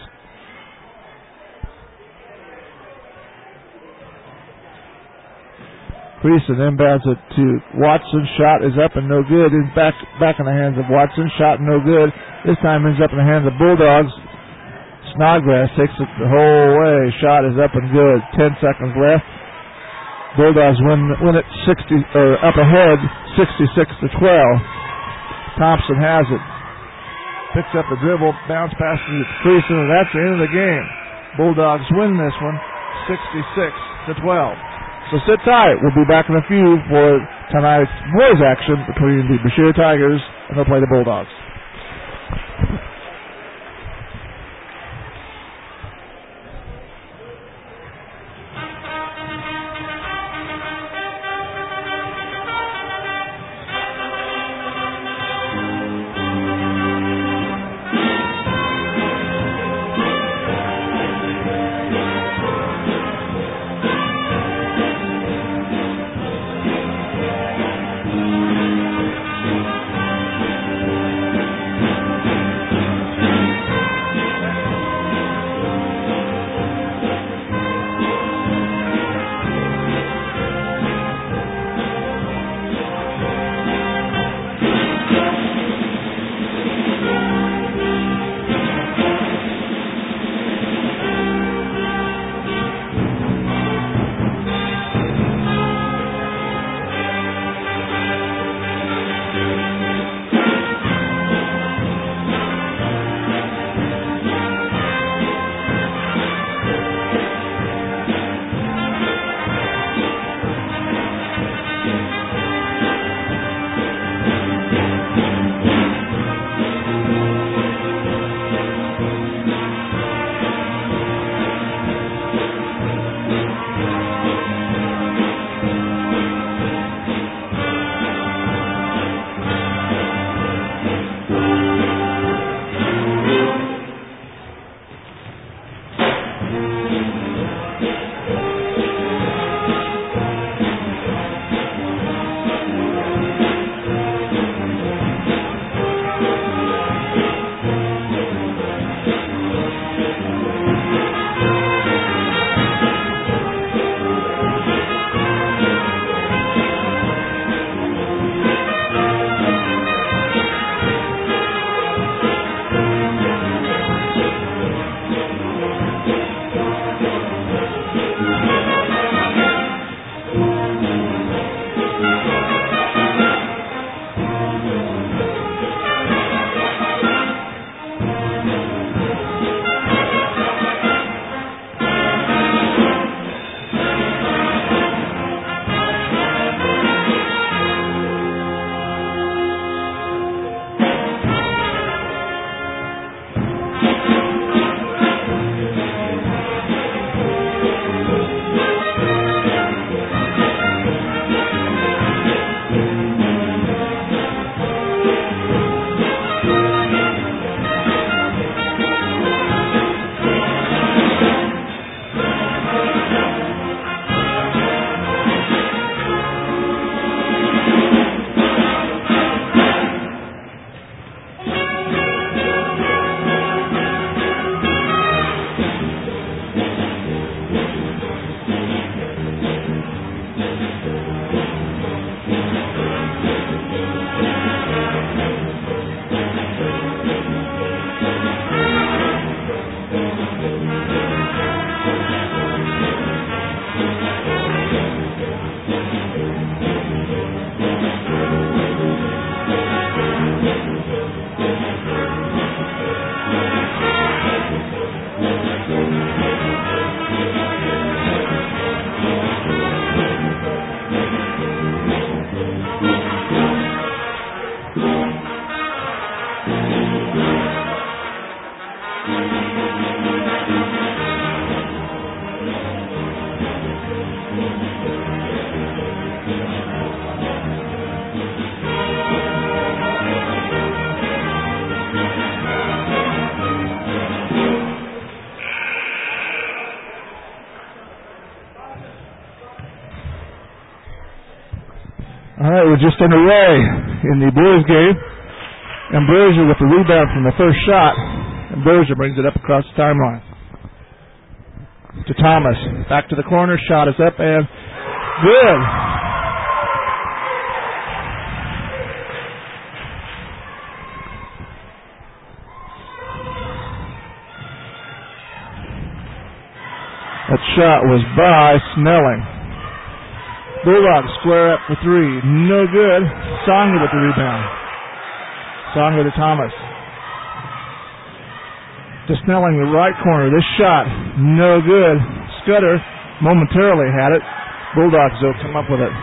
Creason inbounds it to Watson. Shot is up and no good. It's back, back in the hands of Watson. Shot no good. This time ends up in the hands of Bulldogs. Snodgrass takes it the whole way. Shot is up and good. Ten seconds left. Bulldogs win, win it sixty or up ahead, sixty-six to twelve. Thompson has it. Picks up the dribble, bounce passes it to Creason, and that's the end of the game. Bulldogs win this one, sixty-six to twelve. So sit tight. We'll be back in a few for tonight's boys action between the Brashear Tigers and they'll play the Bulldogs. All right, we're just underway in the boys' game. Ambrosia with the rebound from the first shot. Ambrosia brings it up across the timeline to Thomas. Back to the corner. Shot is up and good. That shot was by Snelling. Bulldogs square up for three. No good. Songer with the rebound. Songer to Thomas. To Snelling, the right corner. This shot, no good. Scudder momentarily had it. Bulldogs, though, come up with it.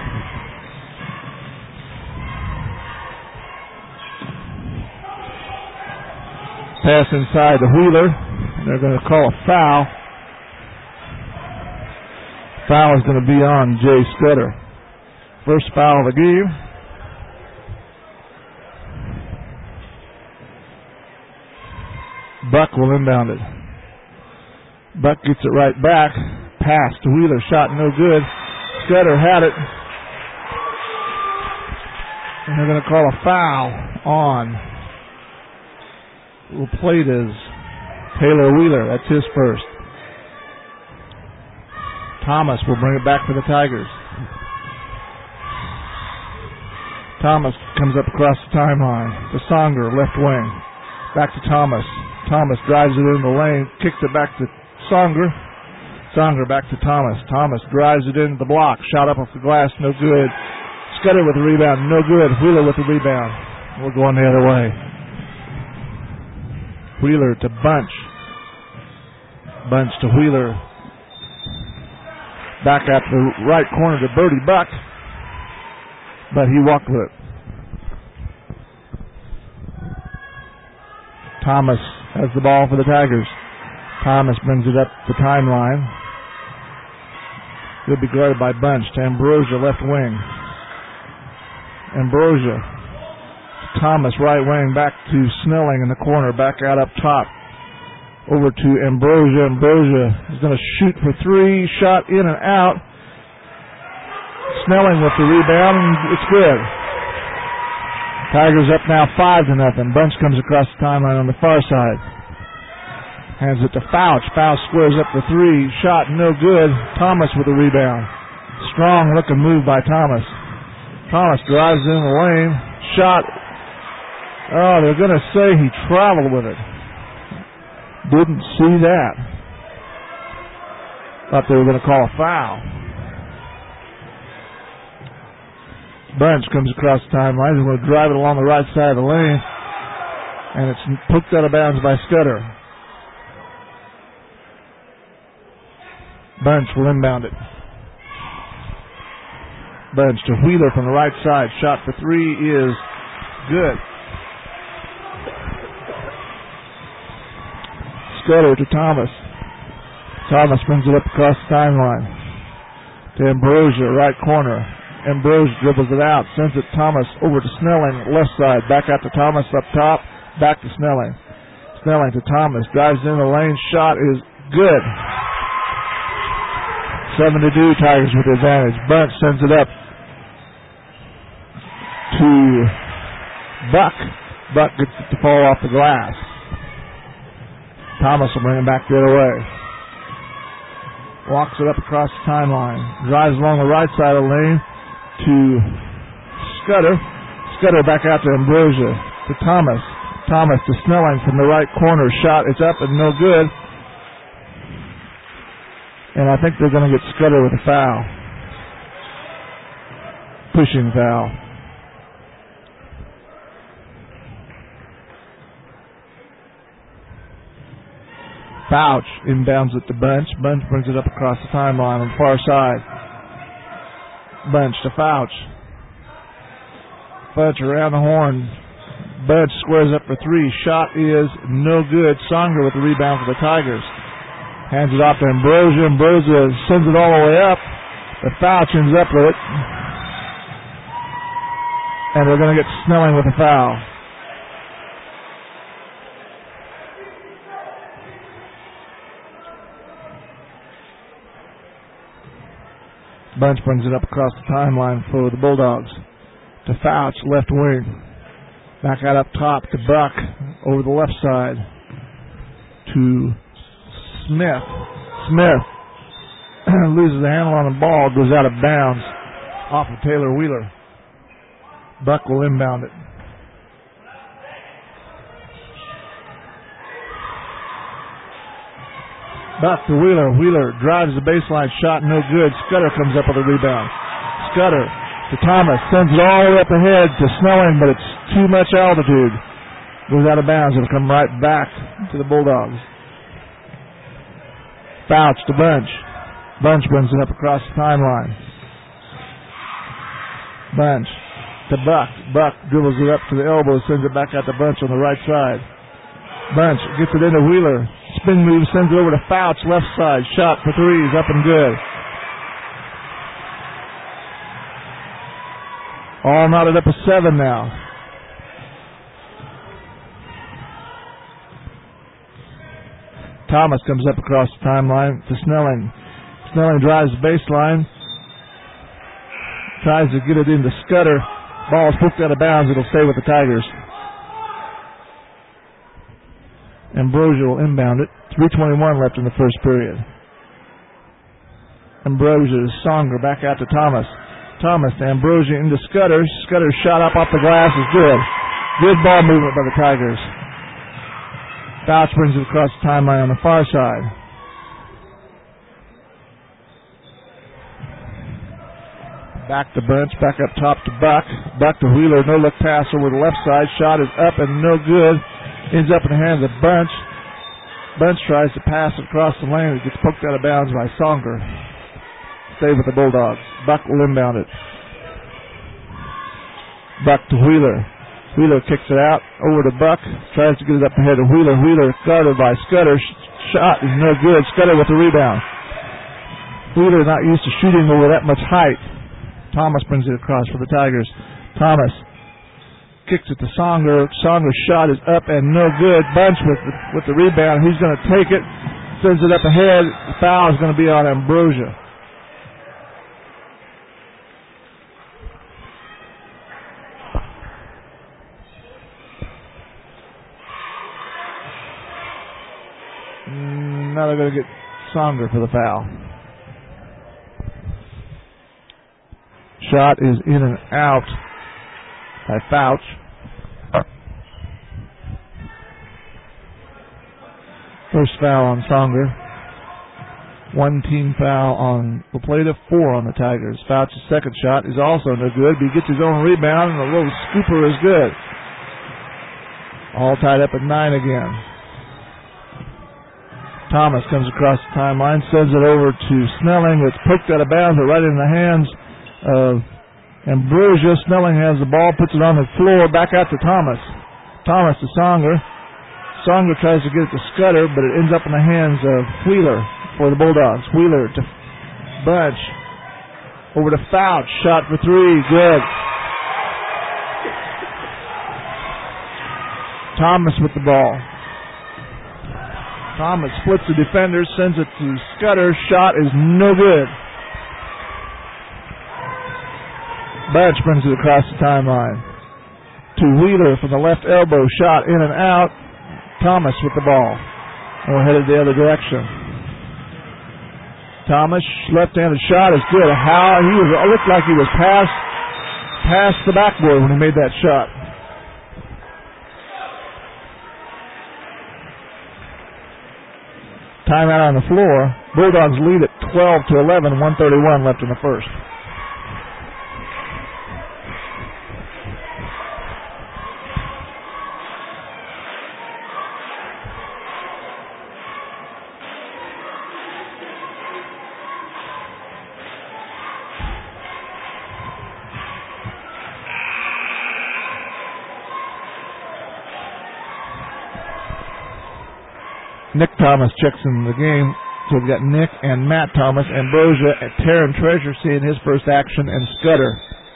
Pass inside to Wheeler. They're going to call a foul. Foul is going to be on Jay Scudder. First foul of the game. Buck will inbound it. Buck gets it right back. Pass to Wheeler. Shot no good. Scudder had it. And they're going to call a foul on who played as Taylor Wheeler. That's his first. Thomas will bring it back for the Tigers. Thomas comes up across the timeline. To Songer, left wing. Back to Thomas. Thomas drives it in the lane, kicks it back to Songer. Songer back to Thomas. Thomas drives it into the block. Shot up off the glass, no good. Scudder with the rebound, no good. Wheeler with the rebound. We're going the other way. Wheeler to Bunch. Bunch to Wheeler. Back at the right corner to Birdie Buck. But he walked with it. Thomas has the ball for the Tigers. Thomas brings it up the timeline. He'll be guarded by Bunch to Ambrosia, left wing. Ambrosia. Thomas, right wing, back to Snelling in the corner, back out up top. Over to Ambrosia. Ambrosia is going to shoot for three. Shot in and out. Snelling with the rebound, and it's good. Tigers up now five to nothing. Bunch comes across the timeline on the far side. Hands it to Fouch. Fouch squares up for three. Shot no good. Thomas with the rebound. Strong looking move by Thomas. Thomas drives in the lane. Shot. Oh, they're going to say he traveled with it. Didn't see that. Thought they were going to call a foul. Bunch comes across the timeline. He's going to drive it along the right side of the lane. And it's poked out of bounds by Scudder. Bunch will inbound it. Bunch to Wheeler from the right side. Shot for three is good. Scudder to Thomas. Thomas brings it up across the timeline. To Ambrosia, right corner. Ambrosia dribbles it out. Sends it Thomas over to Snelling, left side. Back out to Thomas up top. Back to Snelling. Snelling to Thomas. Drives in the lane. Shot is good. Seven to do. Tigers with the advantage. Bunch sends it up to Buck. Buck gets it to fall off the glass. Thomas will bring it back the other way. Walks it up across the timeline. Drives along the right side of the lane to Scudder. Scudder back out to Ambrosia. To Thomas. Thomas to Snelling from the right corner. Shot is up and no good. And I think they're going to get Scudder with a foul. Pushing foul. Fouch inbounds it to Bunch. Bunch brings it up across the timeline on the far side. Bunch to Fouch. Bunch around the horn. Bunch squares up for three. Shot is no good. Songer with the rebound for the Tigers. Hands it off to Ambrosia. Ambrosia sends it all the way up. The Fouch ends up with it. And they're going to get Snelling with a foul. Bunch brings it up across the timeline for the Bulldogs. to Fouch, left wing. Back out up top to Buck, over the left side to Smith. Smith loses the handle on the ball, goes out of bounds off of Taylor Wheeler. Buck will inbound it. Buck to Wheeler. Wheeler drives the baseline shot, no good. Scudder comes up with a rebound. Scudder to Thomas, sends it all the way up ahead to Snelling, but it's too much altitude. Goes out of bounds. It'll come right back to the Bulldogs. Fouch to Bunch. Bunch brings it up across the timeline. Bunch to Buck. Buck dribbles it up to the elbow, sends it back out to Bunch on the right side. Bunch gets it into Wheeler. Spin move, sends it over to Fouch, left side. Shot for three is up and good. All knotted up a seven now. Thomas comes up across the timeline to Snelling. Snelling drives the baseline. Tries to get it into Scudder. Ball is poked out of bounds. It'll stay with the Tigers. Ambrosia will inbound it. three twenty-one left in the first period. Ambrosia to Songer. Back out to Thomas. Thomas to Ambrosia into Scudder. Scudder's shot up off the glass is good. Good ball movement by the Tigers. Fouch brings it across the timeline on the far side. Back to Bunch, back up top to Buck. Buck to Wheeler, no look pass over the left side. Shot is up and no good. Ends up in the hands of Bunch. Bunch tries to pass it across the lane. It gets poked out of bounds by Songer. Stay with the Bulldogs. Buck will inbound it. Buck to Wheeler. Wheeler kicks it out over to Buck. Tries to get it up ahead to Wheeler. Wheeler guarded by Scudder. Shot is no good. Scudder with the rebound. Wheeler not used to shooting over that much height. Thomas brings it across for the Tigers. Thomas kicks it to Songer. Songer's shot is up and no good. Bunch with the, with the rebound. He's going to take it. Sends it up ahead. The foul is going to be on Ambrosia. Now they're going to get Songer for the foul. Shot is in and out by Fouch. First foul on Songer. One team foul on La Plata, four on the Tigers. Fouch's second shot is also no good, but he gets his own rebound, and a little scooper is good. All tied up at nine again. Thomas comes across the timeline, sends it over to Snelling. It's poked out of bounds, but right in the hands of Ambrosia. Snelling has the ball, puts it on the floor, back out to Thomas. Thomas to Songer. Songer tries to get it to Scudder, but it ends up in the hands of Wheeler for the Bulldogs. Wheeler to Bunch. Over to Fouch. Shot for three. Good. Thomas with the ball. Thomas splits the defenders, sends it to Scudder. Shot is no good. Bunch brings it across the timeline to Wheeler from the left elbow. Shot in and out. Thomas with the ball. And we're headed the other direction. Thomas, left-handed shot is good. How he was, it looked like he was past, past the backboard when he made that shot. Timeout on the floor. Bulldogs lead at twelve to eleven. one thirty-one left in the first. Nick Thomas checks in the game. So we've got Nick and Matt Thomas, Ambrosia, and Taryn Treasure seeing his first action, and Scudder.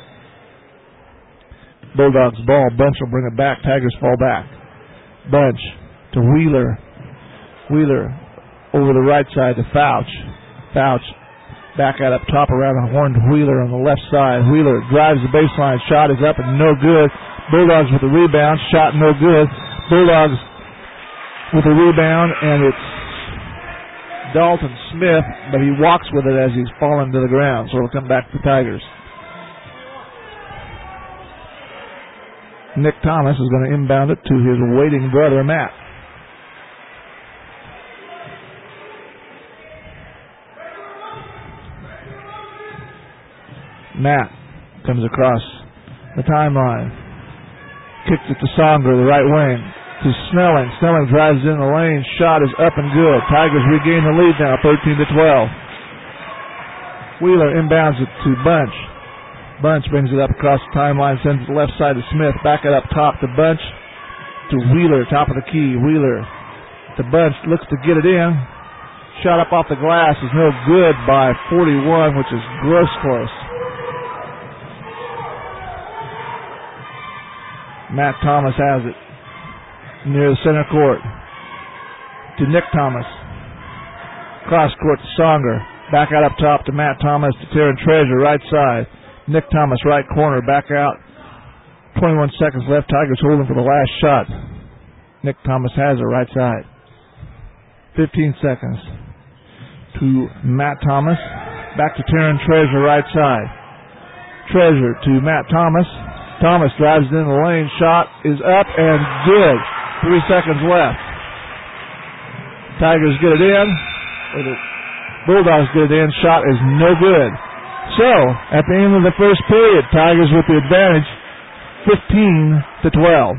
Bulldogs ball. Bunch will bring it back. Tigers fall back. Bunch to Wheeler. Wheeler over the right side to Fouch. Fouch Back out up top around the horn to Wheeler on the left side. Wheeler drives the baseline. Shot is up and no good. Bulldogs with the rebound. Shot no good. Bulldogs with the rebound, and it's Dalton Smith, but he walks with it as he's fallen to the ground, so it'll come back to the Tigers. Nick Thomas is going to inbound it to his waiting brother, Matt. Matt comes across the timeline. Kicks it to Songer, the right wing. To Snelling. Snelling drives in the lane. Shot is up and good. Tigers regain the lead now, thirteen to twelve. Wheeler inbounds it to Bunch. Bunch brings it up across the timeline, sends it to the left side to Smith. Back it up top to Bunch. To Wheeler, top of the key. Wheeler to Bunch, looks to get it in. Shot up off the glass is no good by forty-one, which is Grosskreutz. Matt Thomas has it near the center court to Nick Thomas. Cross court to Songer. Back out up top to Matt Thomas to Taryn Treasure, right side. Nick Thomas, right corner, back out. twenty-one seconds left. Tigers holding for the last shot. Nick Thomas has it, right side. fifteen seconds to Matt Thomas. Back to Taryn Treasure, right side. Treasure to Matt Thomas. Thomas drives in the lane. Shot is up and good. Three seconds left. Tigers get it in. Or the Bulldogs get it in. Shot is no good. So, at the end of the first period, Tigers with the advantage, fifteen to twelve.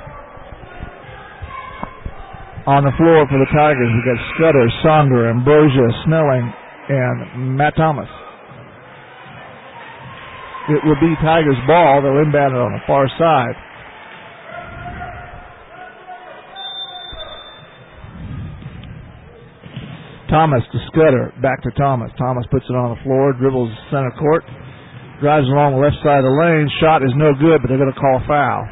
On the floor for the Tigers, we've got Scudder, Songer, Ambrosia, Snelling, and Matt Thomas. It will be Tigers' ball. They'll inbound it on the far side. Thomas to Scudder. Back to Thomas. Thomas puts it on the floor, dribbles center court, drives along the left side of the lane. Shot is no good, but they're going to call a foul.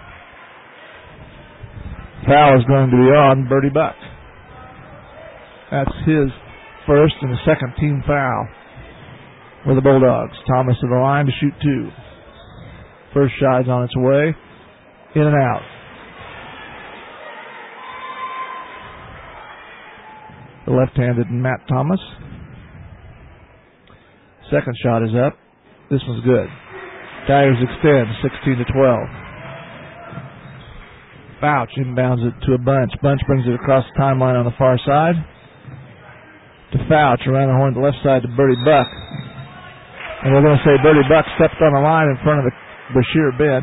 Foul is going to be on Birdie Buck. That's his first and the second team foul for the Bulldogs. Thomas to the line to shoot two. First shot's on its way. In and out. The left-handed Matt Thomas. Second shot is up. This one's good. Tigers extend sixteen to twelve. Fouch inbounds it to a Bunch. Bunch brings it across the timeline on the far side. To Fouch around the horn to the left side to Birdie Buck. And we're going to say Birdie Buck stepped on the line in front of the Brashear bench.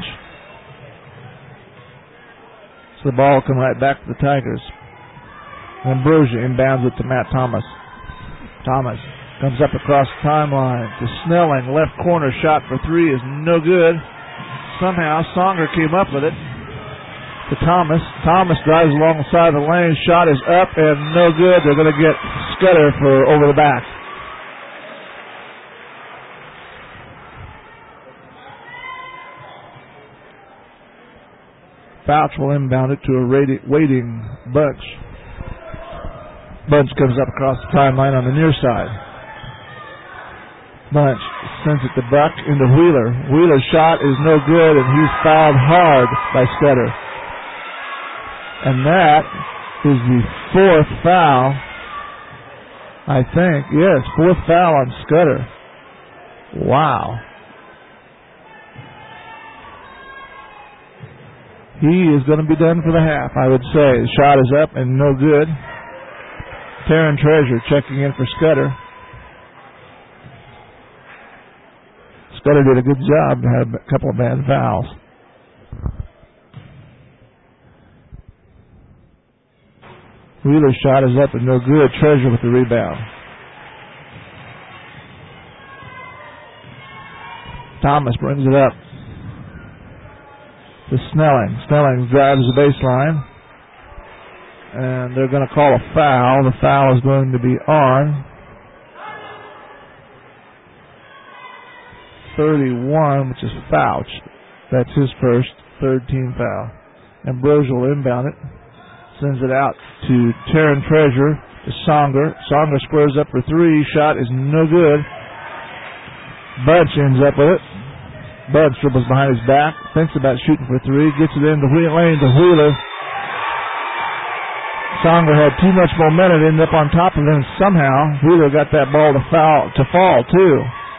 So the ball will come right back to the Tigers. Ambrosia inbounds it to Matt Thomas. Thomas comes up across the timeline to Snelling. Left corner shot for three is no good. Somehow Songer came up with it to Thomas. Thomas drives along the side of the lane. Shot is up and no good. They're going to get Scudder for over the back. Fouch will inbound it to a waiting Bunch. Bunch comes up across the timeline on the near side. Bunch sends it to Buck into Wheeler. Wheeler's shot is no good, and he's fouled hard by Scudder. And that is the fourth foul, I think. Yes, fourth foul on Scudder. Wow. He is going to be done for the half, I would say. The shot is up and no good. Taryn Treasure checking in for Scudder. Scudder did a good job, had a couple of bad fouls. Wheeler's shot is up and no good. Treasure with the rebound. Thomas brings it up to Snelling. Snelling drives the baseline. And they're going to call a foul. The foul is going to be on thirty-one, which is Fouch. That's his first, third team foul. Ambrosia will inbound it. Sends it out to Taryn Treasure to to Songer. Songer squares up for three. Shot is no good. Bunch ends up with it. Bunch dribbles behind his back. Thinks about shooting for three. Gets it into the lane to Wheeler. Songer had too much momentum. Ended up on top of him somehow. Wheeler got that ball to foul to fall too.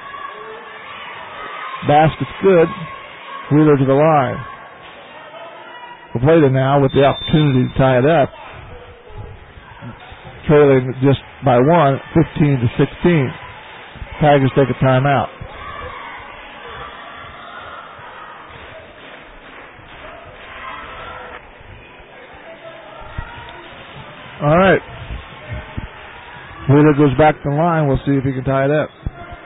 Basket's good. Wheeler to the line. LaPlata now with the opportunity to tie it up. Trailing just by one, fifteen to sixteen. Tigers take a timeout. All right. Wheeler goes back to the line. We'll see if he can tie it up.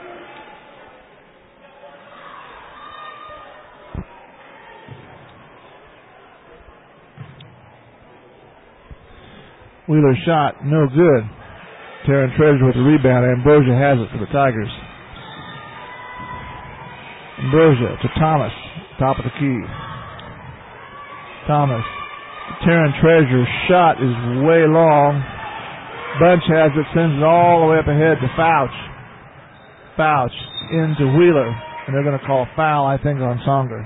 Wheeler shot, no good. Taryn Treasure with the rebound. Ambrosia has it for the Tigers. Ambrosia to Thomas, top of the key. Thomas. Taryn Treasure's shot is way long. Bunch has it, sends it all the way up ahead to Fouch. Fouch into Wheeler. And they're going to call foul, I think, on Songer.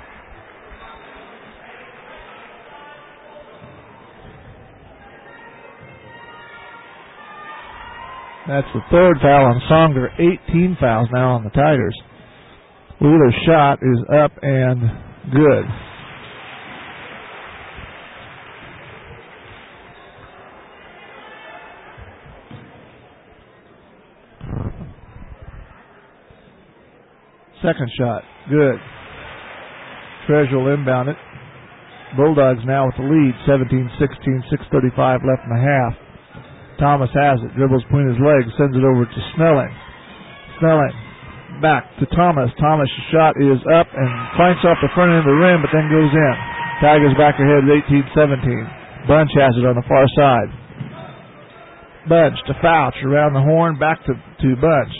That's the third foul on Songer. eighteen fouls now on the Tigers. Wheeler's shot is up and good. Second shot, good. Treasure will inbound it. Bulldogs now with the lead, seventeen sixteen, six thirty-five left in the half. Thomas has it, dribbles between his legs, sends it over to Snelling. Snelling back to Thomas. Thomas' shot is up and flanks off the front end of the rim, but then goes in. Tigers back ahead at eighteen seventeen. Bunch has it on the far side. Bunch to Fouch around the horn, back to, to Bunch.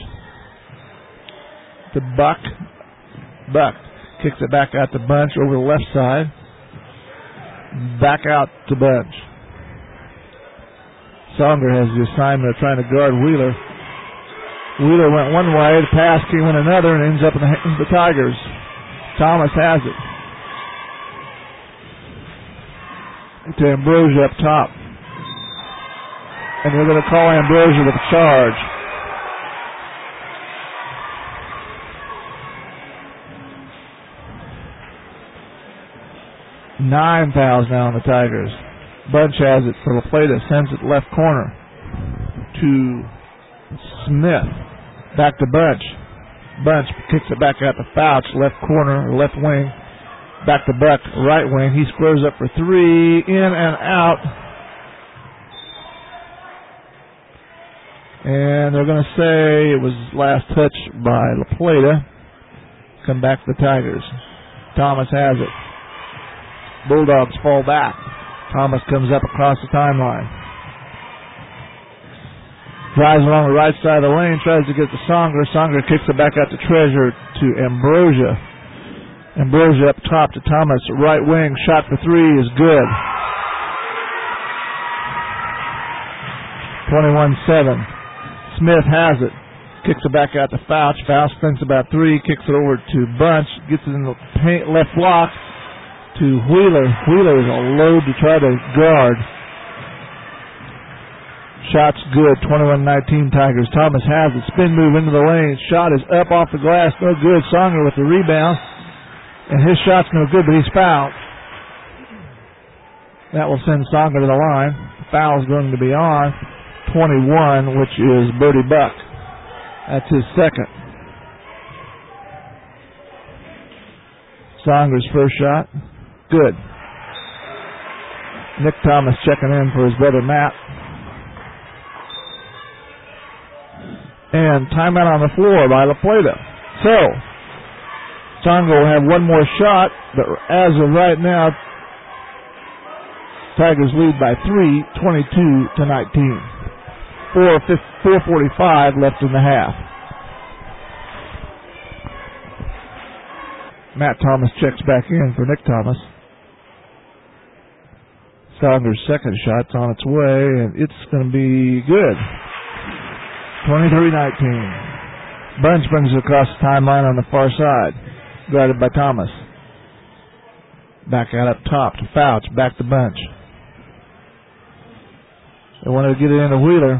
To Buck. Buck kicks it back out to Bunch over the left side. Back out to Bunch. Songer has the assignment of trying to guard Wheeler. Wheeler went one way, the pass came in another, and ends up in the hands of the Tigers. Thomas has it. To Ambrosia up top. And they're going to call Ambrosia with a charge. Nine fouls now on the Tigers. Bunch has it for LaPlata, sends it left corner to Smith. Back to Bunch. Bunch kicks it back out to Fouch, left corner, left wing. Back to Buck, right wing. He squares up for three, in and out. And they're going to say it was last touch by LaPlata. Come back to the Tigers. Thomas has it. Bulldogs fall back. Thomas comes up across the timeline. Drives along the right side of the lane, tries to get to Songer. Songer kicks it back out to Treasure to Ambrosia. Ambrosia up top to Thomas, right wing. Shot for three is good. twenty-one seven. Smith has it. Kicks it back out to Fouch. Fouch thinks about three. Kicks it over to Bunch. Gets it in the paint, left block. To Wheeler. Wheeler is a load to try to guard. Shot's good. twenty-one nineteen Tigers. Thomas has it. Spin move into the lane. Shot is up off the glass. No good. Songer with the rebound. And his shot's no good, but he's fouled. That will send Songer to the line. Foul's going to be on twenty-one, which is Bodie Buck. That's his second. Songer's first shot. Good. Nick Thomas checking in for his brother Matt. And timeout on the floor by LaPlata. So, Songer will have one more shot, but as of right now, Tigers lead by three, twenty-two to nineteen. four forty-five left in the half. Matt Thomas checks back in for Nick Thomas. Songer's second shot's on its way, and it's going to be good. twenty-three nineteen. Bunch brings it across the timeline on the far side. Guarded by Thomas. Back out up top to Fouch. Back to Bunch. They wanted to get it into Wheeler.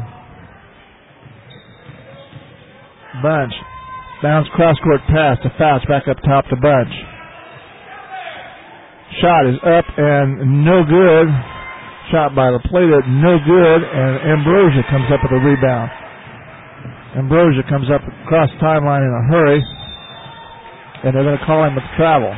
Bunch. Bounce cross-court pass to Fouch. Back up top to Bunch. Shot is up and no good. Shot by LaPlata, no good. And Ambrosia comes up with a rebound. Ambrosia comes up across the timeline in a hurry. And they're going to call him with travel.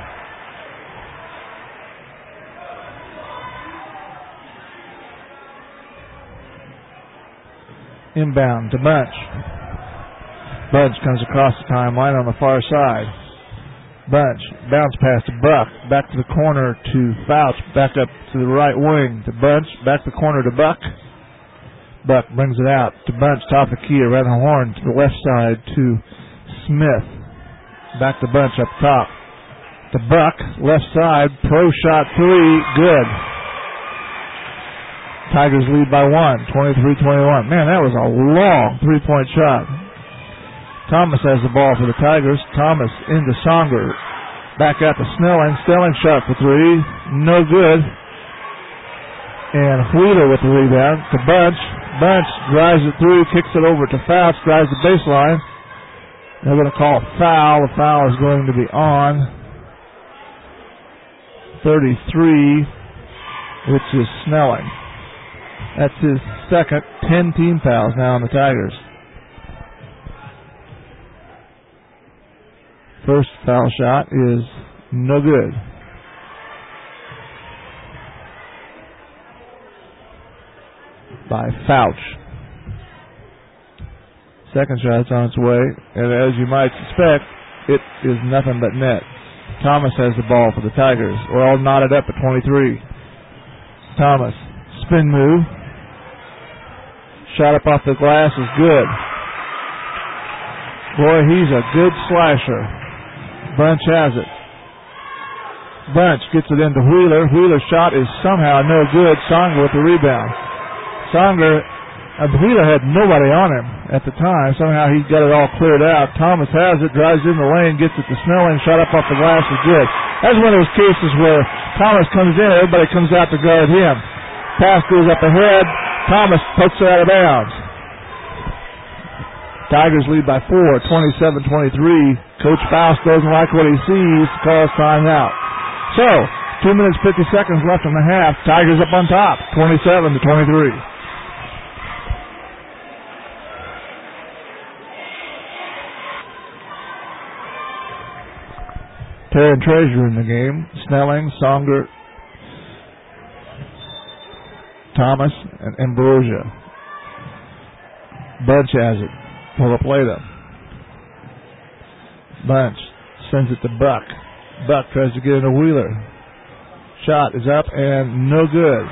Inbound to Bunch. Bunch comes across the timeline on the far side. Bunch, bounce pass to Buck, back to the corner to Fouch, back up to the right wing to Bunch, back to the corner to Buck. Buck brings it out to Bunch, top of the key, around the horn to the left side to Smith. Back to Bunch up top. To Buck, left side, pro shot three, good. Tigers lead by one, twenty-three twenty-one. Man, that was a long three-point shot. Thomas has the ball for the Tigers. Thomas into Songer. Back out to Snelling. Snelling shot for three. No good. And Wheeler with the rebound to Bunch. Bunch drives it through, kicks it over to Fouch, drives the baseline. They're going to call a foul. The foul is going to be on thirty-three, which is Snelling. That's his second. Ten team fouls now on the Tigers. First foul shot is no good. By Fouch. Second shot's on its way, and as you might suspect, it is nothing but net. Thomas has the ball for the Tigers. We're all knotted up at twenty-three. Thomas, spin move. Shot up off the glass is good. Boy, he's a good slasher. Bunch has it. Bunch gets it into Wheeler. Wheeler's shot is somehow no good. Songer with the rebound. Songer, uh, Wheeler had nobody on him at the time. Somehow he got it all cleared out. Thomas has it, drives in the lane, gets it to Snelling. Shot up off the glass is good. That's one of those cases where Thomas comes in, everybody comes out to guard him. Pass goes up ahead. Thomas pokes it out of bounds. Tigers lead by four, twenty-seven twenty-three. Coach Faust doesn't like what he sees, calls timeout. So, two minutes, fifty seconds left in the half. Tigers up on top, twenty-seven to twenty-three. Terran Treasure in the game. Snelling, Songer, Thomas, and Ambrosia. Bunch has it for LaPlata. Bunch sends it to Buck. Buck tries to get into Wheeler. Shot is up and no good.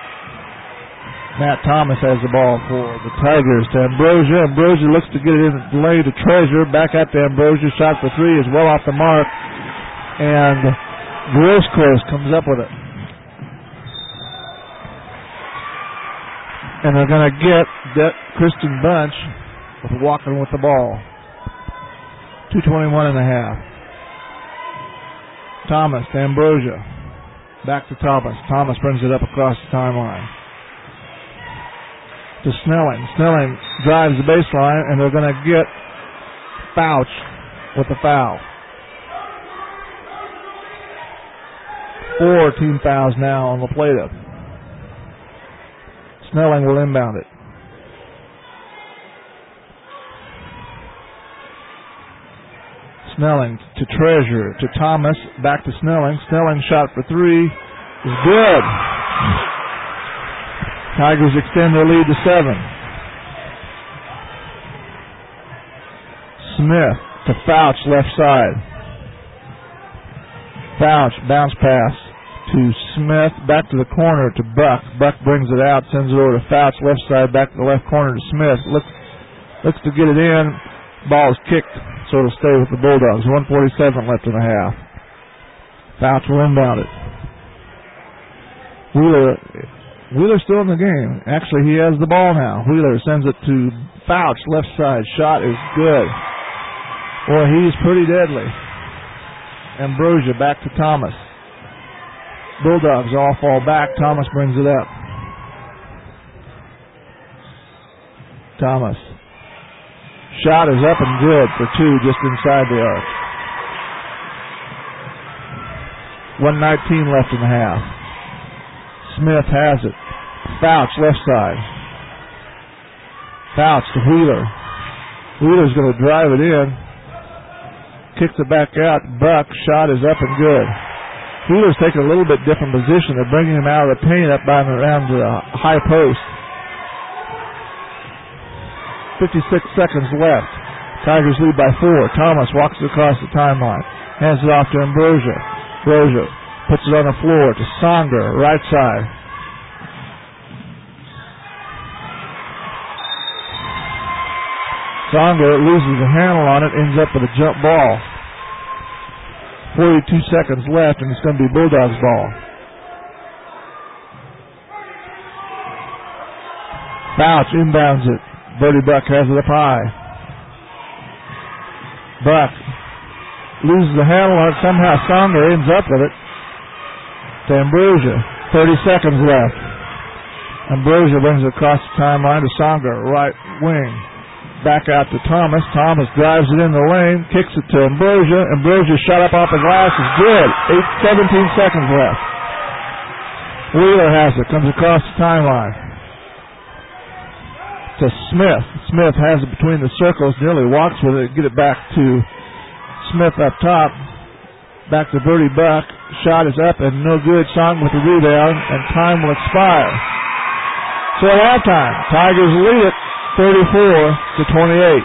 Matt Thomas has the ball for the Tigers to Ambrosia. Ambrosia looks to get it in the lane to Treasure. Back out to Ambrosia. Shot for three is well off the mark. And Grosclose comes up with it. And they're going to get that Christian Bunch with walking with the ball. two twenty-one and a half. Thomas to Ambrosia. Back to Thomas. Thomas brings it up across the timeline. To Snelling. Snelling drives the baseline, and they're going to get Fouch with the foul. Four team fouls now on LaPlata. Snelling will inbound it. Snelling to Treasure, to Thomas, back to Snelling. Snelling shot for three is good. Tigers extend their lead to seven. Smith to Fouch, left side. Fouch, bounce pass to Smith, back to the corner to Buck. Buck brings it out, sends it over to Fouch, left side, back to the left corner to Smith. Looks, looks to get it in. Ball is kicked, so it'll stay with the Bulldogs. one forty-seven left in the half. Fouch will inbound it. Wheeler, Wheeler's still in the game. Actually, he has the ball now. Wheeler sends it to Fouch, left side. Shot is good. Boy, he's pretty deadly. Ambrosia back to Thomas. Bulldogs all fall back. Thomas brings it up. Thomas. Shot is up and good for two just inside the arc. one nineteen left in the half. Smith has it. Fouch, left side. Fouch to Wheeler. Wheeler's going to drive it in. Kicks it back out. Buck, shot is up and good. Wheeler's taking a little bit different position. They're bringing him out of the paint up by and around the high post. fifty-six seconds left. Tigers lead by four. Thomas walks across the timeline. Hands it off to Ambrosia. Ambrosia puts it on the floor to Songer, right side. Songer loses the handle on it, ends up with a jump ball. forty-two seconds left, and it's going to be Bulldogs ball. Fouch inbounds it. Birdie Buck has it up high. Buck loses the handle on it. Somehow Songer ends up with it to Ambrosia. thirty seconds left. Ambrosia brings it across the timeline to Songer, right wing. Back out to Thomas. Thomas drives it in the lane, kicks it to Ambrosia. Ambrosia shot up off the glass is good. Eight, seventeen seconds left. Wheeler has it, comes across the timeline to Smith. Smith has it between the circles, nearly walks with it, get it back to Smith up top. Back to Birdie Buck. Shot is up and no good. Song with the rebound, and time will expire. So at halftime, Tigers lead it thirty-four to twenty-eight.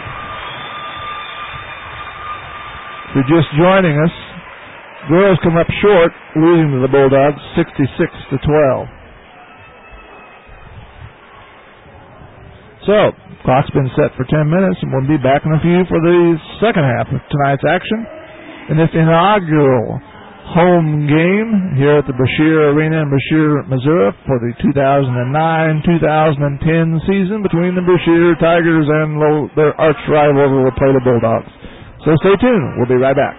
If you're just joining us, girls come up short, losing to the Bulldogs sixty-six to twelve. So, clock's been set for ten minutes, and we'll be back in a few for the second half of tonight's action in this inaugural home game here at the Brashear Arena in Brashear, Missouri for the two thousand nine two thousand ten season between the Brashear Tigers and their arch rival, the La Plata Bulldogs. So stay tuned. We'll be right back.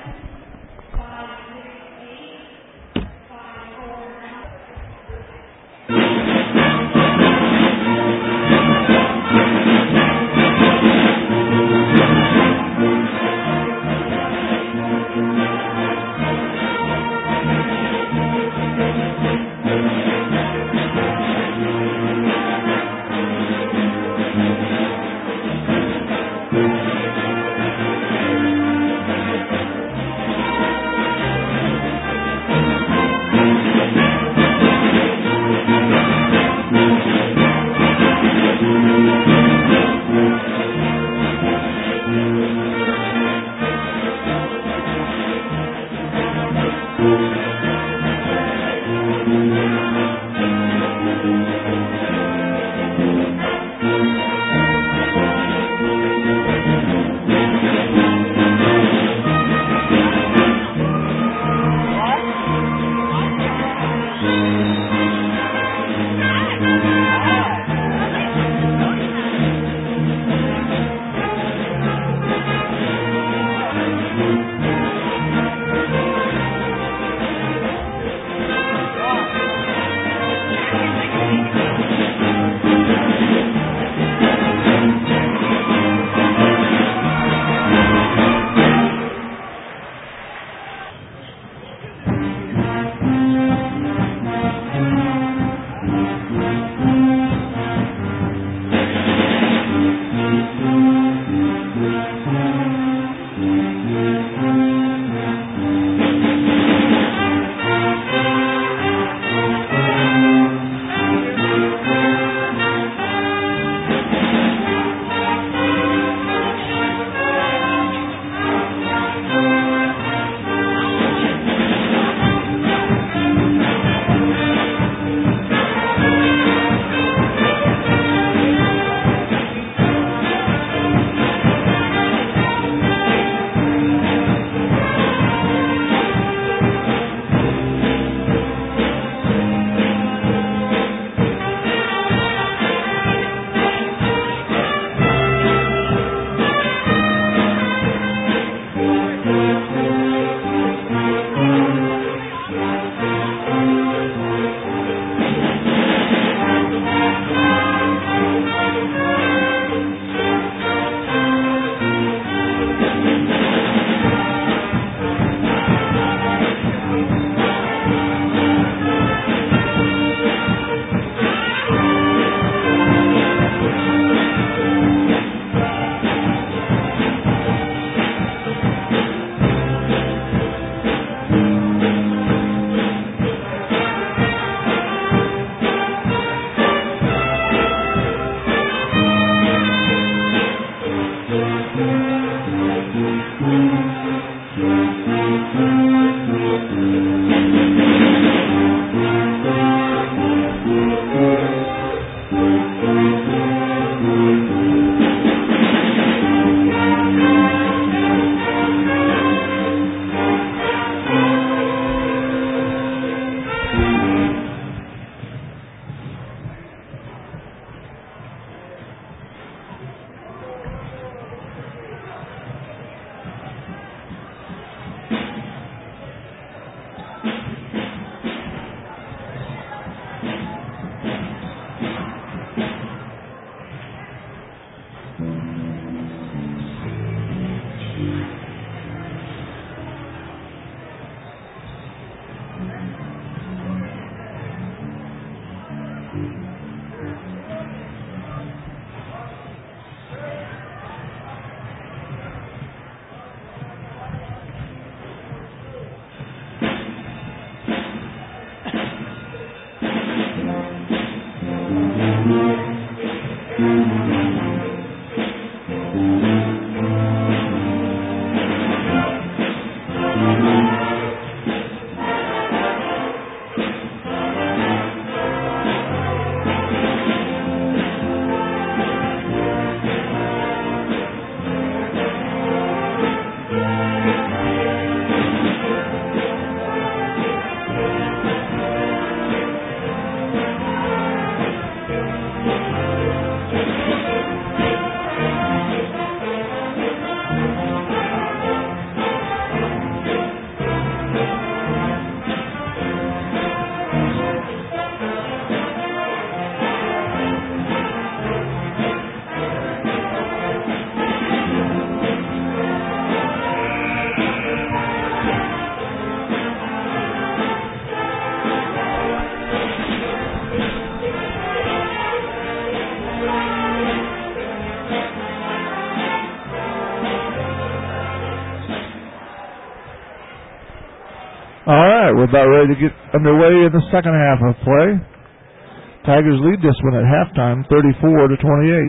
right, we're about ready to get underway in the second half of play. Tigers lead this one at halftime, thirty-four to twenty-eight.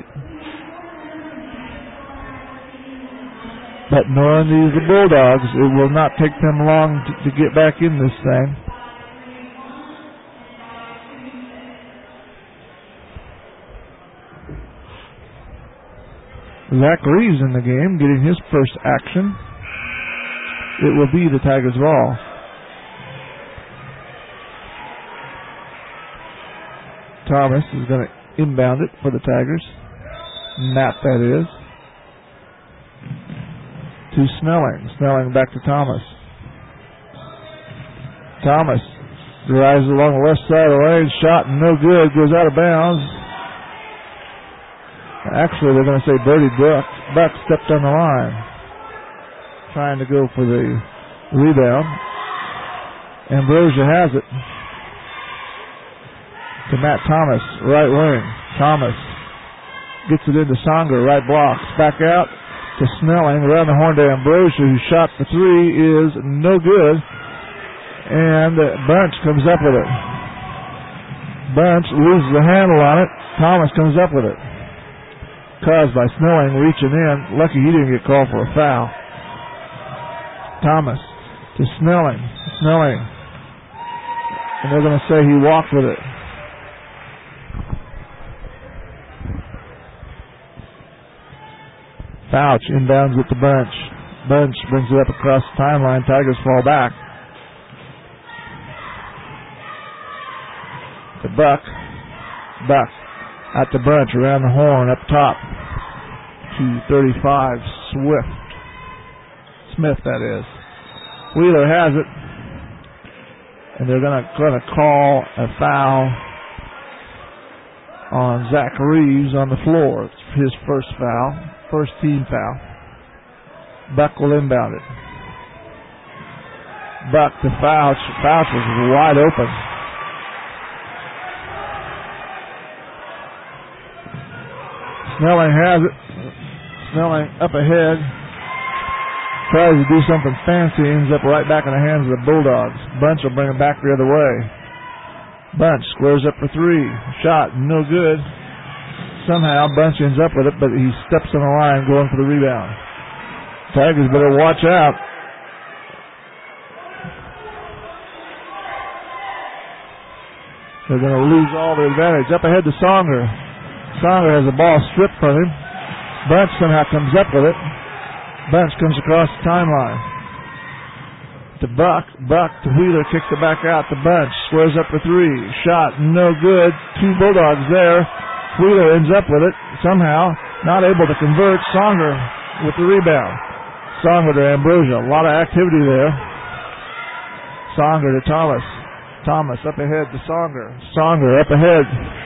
But knowing these are Bulldogs, it will not take them long to, to get back in this thing. Zach Reeves in the game, getting his first action. It will be the Tigers' ball. Thomas is going to inbound it for the Tigers. Nap, that is. To Snelling. Snelling back to Thomas. Thomas drives along the left side of the lane. Shot no good. Goes out of bounds. Actually, they're going to say Birdie Buck. Buck stepped on the line. Trying to go for the rebound. Ambrosia has it. To Matt Thomas. Right wing. Thomas gets it into Songer. Right blocks. Back out to Snelling, around the horn to Ambrosia, who shot for three is no good. And Bunch comes up with it. Bunch loses the handle on it. Thomas comes up with it. Caused by Snelling reaching in. Lucky he didn't get called for a foul. Thomas to Snelling. Snelling. And they're going to say he walked with it. Fouch inbounds it to Bunch. Bunch brings it up across the timeline. Tigers fall back. To Buck. Buck out to Bunch around the horn up top. two thirty-five. Swift. Smith, that is. Wheeler has it. And they're going to going to call a foul on Zach Reeves on the floor. It's his first foul. First team foul. Buck will inbound it. Buck to Fouch. Fouch was wide open. Snelling has it. Snelling up ahead. Tries to do something fancy. Ends up right back in the hands of the Bulldogs. Bunch will bring it back the other way. Bunch squares up for three. Shot no good. Somehow Bunch ends up with it, but he steps on the line going for the rebound. Tigers better watch out. They're going to lose all their advantage. Up ahead to Songer. Songer has the ball stripped from him. Bunch somehow comes up with it. Bunch comes across the timeline. To Buck. Buck to Wheeler. Kicks it back out to Bunch. Squares up for three. Shot no good. Two Bulldogs there. Wheeler ends up with it, somehow, not able to convert. Songer with the rebound. Songer to Ambrosia. A lot of activity there. Songer to Thomas. Thomas up ahead to Songer. Songer up ahead.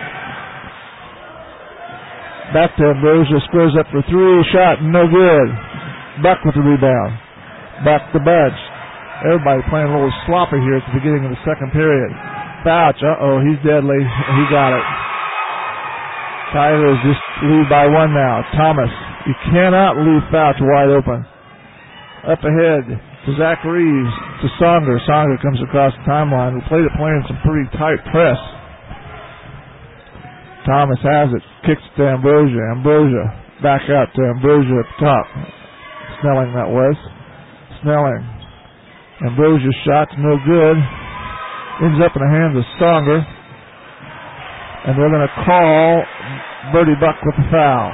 Back to Ambrosia. Squares up for three. Shot no good. Buck with the rebound. Buck to Bunch. Everybody playing a little sloppy here at the beginning of the second period. Fouch. Uh-oh, he's deadly. He got it. Tigers just lead by one now. Thomas. You cannot leave Fouch wide open. Up ahead to Zach Reeves. To Songer. Songer comes across the timeline. We played it playing some pretty tight press. Thomas has it. Kicks it to Ambrosia. Ambrosia. Back out to Ambrosia up top. Snelling that was. Snelling. Ambrosia's shot's no good. Ends up in the hands of Songer. And they're going to call Birdie Buck with the foul.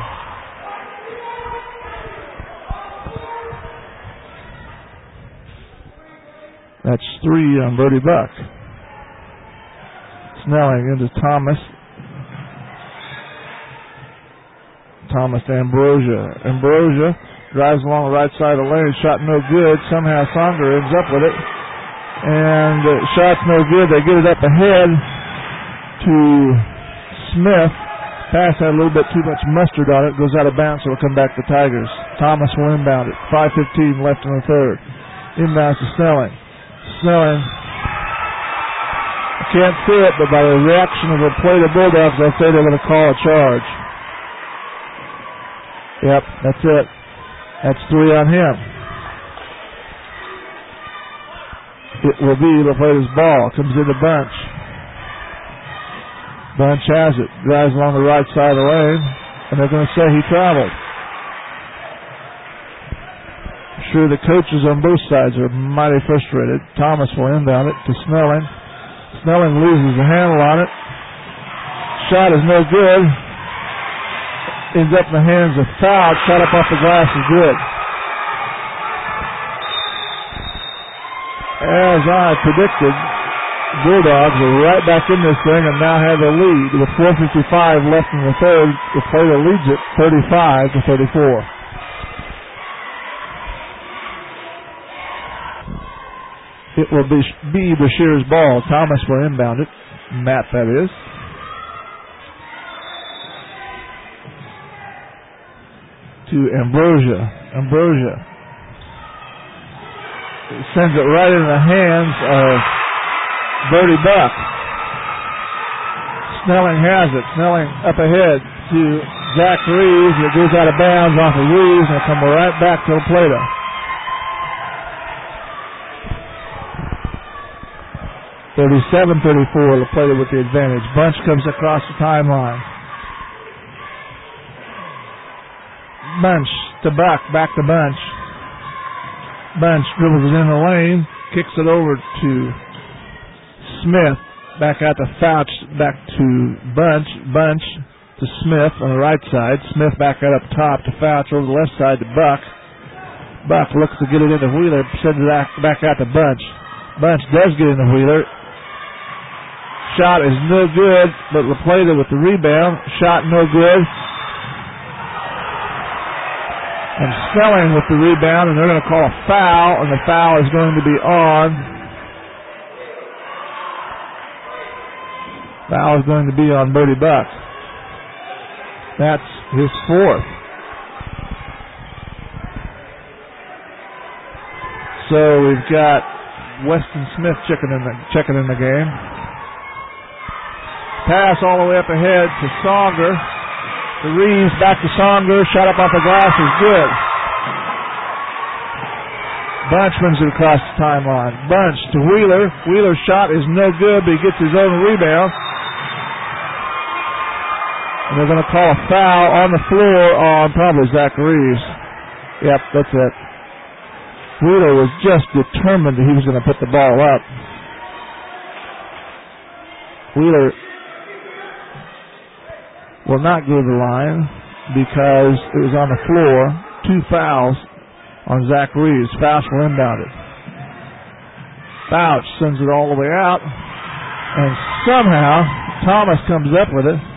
That's three on Birdie Buck. Snelling into Thomas. Thomas to Ambrosia. Ambrosia drives along the right side of the lane. Shot no good. Somehow Songer ends up with it. And uh, shot's no good. They get it up ahead to Smith. Pass had a little bit too much mustard on it. Goes out of bounds, so it'll come back to Tigers. Thomas will inbound it. five fifteen left in the third. Inbounds to Snelling. Snelling. I can't see it, but by the reaction of the play of the Bulldogs, I'll say they're going to call a charge. Yep, that's it. That's three on him. It will be La Plata's ball. Comes into Bunch. Bunch has it. Drives along the right side of the lane. And they're going to say he traveled. I'm sure the coaches on both sides are mighty frustrated. Thomas will inbound it to Snelling. Snelling loses the handle on it. Shot is no good. Ends up in the hands of Foul. Shot up off the glass is good. As I predicted, Bulldogs are right back in this thing and now have a lead. With four fifty-five left in the third, the player leads it thirty-five to thirty-four. It will be, be Bashir's ball. Thomas will inbound it. Matt, that is. To Ambrosia. Ambrosia sends it right into the hands of Birdie Buck. Snelling has it. Snelling up ahead to Zach Reeves. It goes out of bounds off of Reeves and it'll come right back to La Plata. thirty-seven thirty-four, La Plata with the advantage. Bunch comes across the timeline. Bunch to Buck, back to Bunch. Bunch dribbles it in the lane, kicks it over to Smith, back out to Fouch, back to Bunch. Bunch to Smith on the right side. Smith back out up top to Fouch over the left side to Buck. Buck looks to get it into Wheeler, sends it back out to Bunch. Bunch does get into Wheeler. Shot is no good, but La Plata with the rebound. Shot no good. And Snelling with the rebound, and they're going to call a foul, and the foul is going to be on. Foul is going to be on Birdie Buck. That's his fourth. So we've got Weston Smith checking in the, checking in the game. Pass all the way up ahead to Songer. To Reeves, back to Songer. Shot up off the glass is good. Bunch brings it across the timeline. Bunch to Wheeler. Wheeler's shot is no good, but he gets his own rebound. And they're going to call a foul on the floor on probably Zach Reeves. Yep, that's it. Wheeler was just determined that he was going to put the ball up. Wheeler will not go to the line because it was on the floor. Two fouls on Zach Reeves. Fouch will inbound it. Fouch sends it all the way out, and somehow Thomas comes up with it.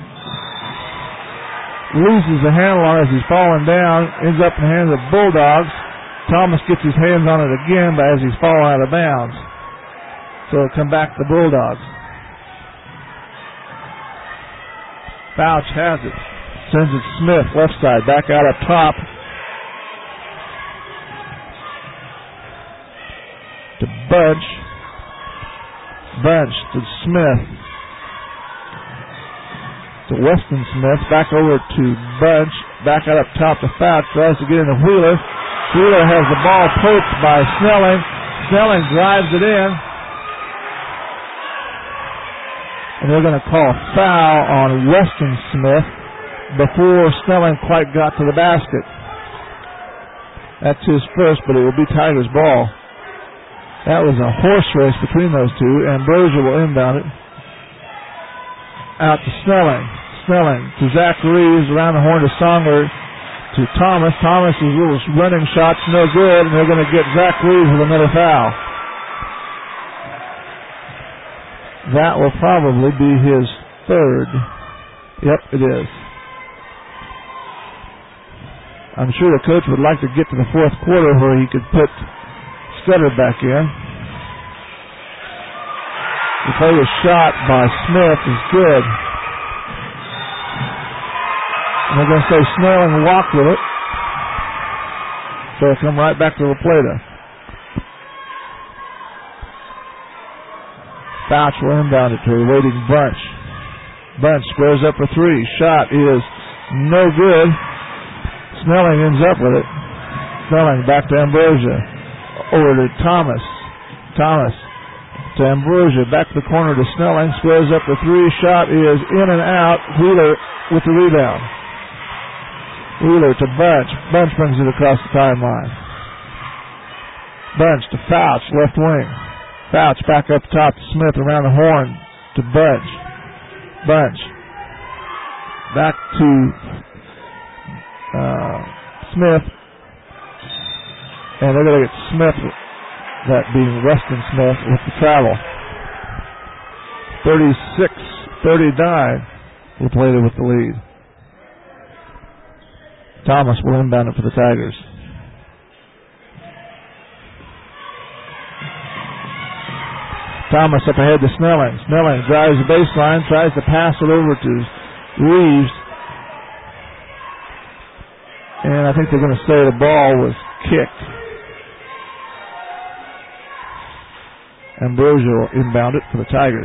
Loses the handle on it as he's falling down. Ends up in the hands of Bulldogs. Thomas gets his hands on it again, but as he's falling out of bounds. So it'll come back to the Bulldogs. Fouch has it. Sends it Smith, left side, back out up top. To Bunch. Bunch to Smith. To Weston Smith, back over to Bunch. Back out up top to Fouch. Tries to get into Wheeler. Wheeler has the ball poked by Snelling. Snelling drives it in. And they're going to call a foul on Weston Smith before Snelling quite got to the basket. That's his first, but it will be Tiger's ball. That was a horse race between those two. Ambrosia will inbound it. Out to Snelling. Snelling to Zach Reeves, around the horn to Songer, to Thomas. Thomas' little running shot's no good, and they're going to get Zach Reeves with another foul. That will probably be his third. Yep, it is. I'm sure the coach would like to get to the fourth quarter where he could put Scudder back in. The play was shot by Smith is good. And they're going to say Snelling walked with it. So it'll come right back to La Plata. Fouch will inbound it to a waiting Bunch. Bunch squares up for three. Shot is no good. Snelling ends up with it. Snelling back to Ambrosia. Over to Thomas. Thomas to Ambrosia. Back to the corner to Snelling. Squares up the three. Shot is in and out. Wheeler with the rebound. Wheeler to Bunch. Bunch brings it across the timeline. Bunch to Fouch, left wing. Fouch back up top to Smith, around the horn to Bunch. Bunch. Back to uh, Smith. And they're going to get Smith, that being Weston Smith, with the travel. thirty-six thirty-nine. LaPlata with the lead. Thomas will inbound it for the Tigers. Thomas up ahead to Snelling. Snelling drives the baseline, tries to pass it over to Reeves. And I think they're going to say the ball was kicked. Ambrosia will inbound it for the Tigers.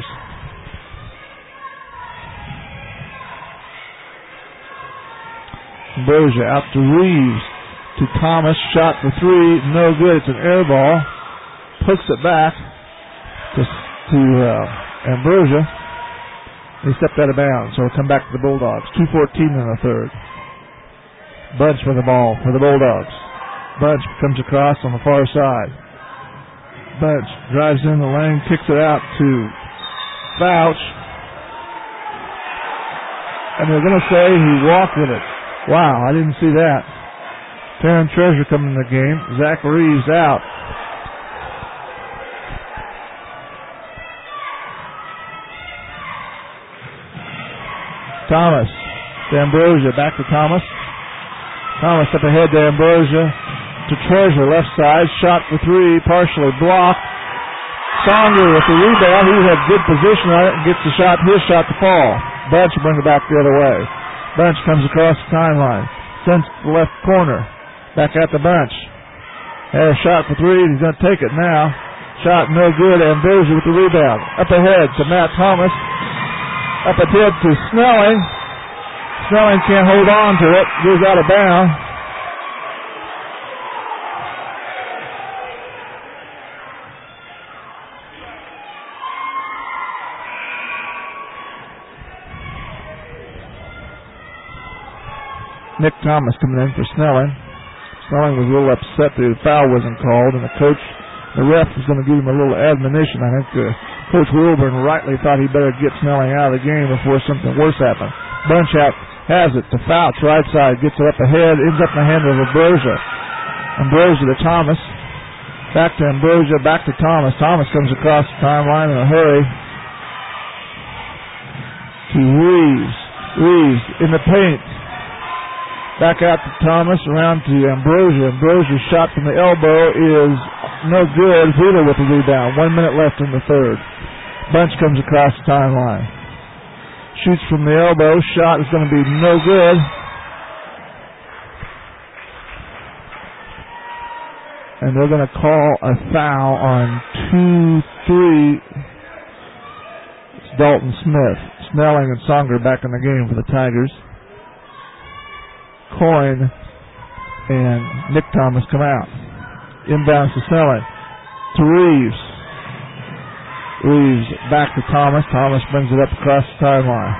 Ambrosia out to Reeves. To Thomas. Shot for three. No good. It's an air ball. Hooks it back to, to uh, Ambrosia. He stepped out of bounds, so it'll come back to the Bulldogs. two fourteen in the third. Bunch for the ball for the Bulldogs. Bunch comes across on the far side. Bunch drives in the lane, kicks it out to Fouch. And they're going to say he walked with it. Wow, I didn't see that. Taryn Treasure coming in the game. Zach Reeves out. Thomas to Ambrosia. Back to Thomas. Thomas up ahead to Ambrosia. To Treasure, left side. Shot for three. Partially blocked. Songer with the rebound. He had good position on it and gets the shot. His shot to fall. Bunch will bring it back the other way. Bunch comes across the timeline. Sends to the left corner. Back at the Bunch. Had a shot for three. He's going to take it now. Shot no good. Ambrosia with the rebound. Up ahead to Matt Thomas. Up ahead to Snelling. Snelling can't hold on to it. Goes out of bounds. Nick Thomas coming in for Snelling. Snelling was a little upset that the foul wasn't called, and the coach, the ref, was going to give him a little admonition. I think uh, Coach Wilburn rightly thought he better get Snelling out of the game before something worse happened. Bunch out has it to Fouch, right side, gets it up ahead, ends up in the hand of Ambrosia. Ambrosia to Thomas. Back to Ambrosia, back to Thomas. Thomas comes across the timeline in a hurry. To Reeves. Reeves in the paint. Back out to Thomas, around to Ambrosia. Ambrosia's shot from the elbow is no good. Wheeler with the rebound. One minute left in the third. Bunch comes across the timeline. Shoots from the elbow. Shot is going to be no good. And they're going to call a foul on two three. It's Dalton Smith. Snelling and Songer back in the game for the Tigers. Coyne and Nick Thomas come out. Inbounds to Snelling. To Reeves. Reeves back to Thomas. Thomas brings it up across the timeline.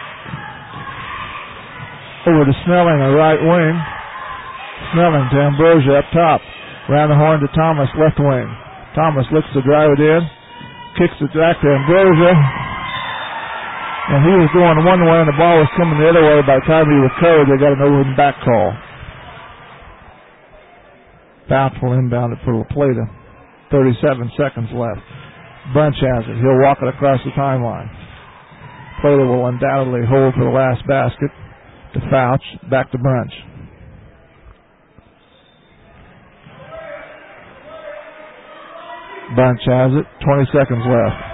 Over to Snelling, a right wing. Snelling to Ambrosia up top. Around the horn to Thomas, left wing. Thomas looks to drive it in. Kicks it back to Ambrosia. And he was going one way and the ball was coming the other way. By the time he recovered, they got an over and back call. Fouch will inbound it for LaPlata. thirty-seven seconds left. Bunch has it. He'll walk it across the timeline. LaPlata will undoubtedly hold for the last basket. To Fouch, back to Bunch. Bunch has it. twenty seconds left.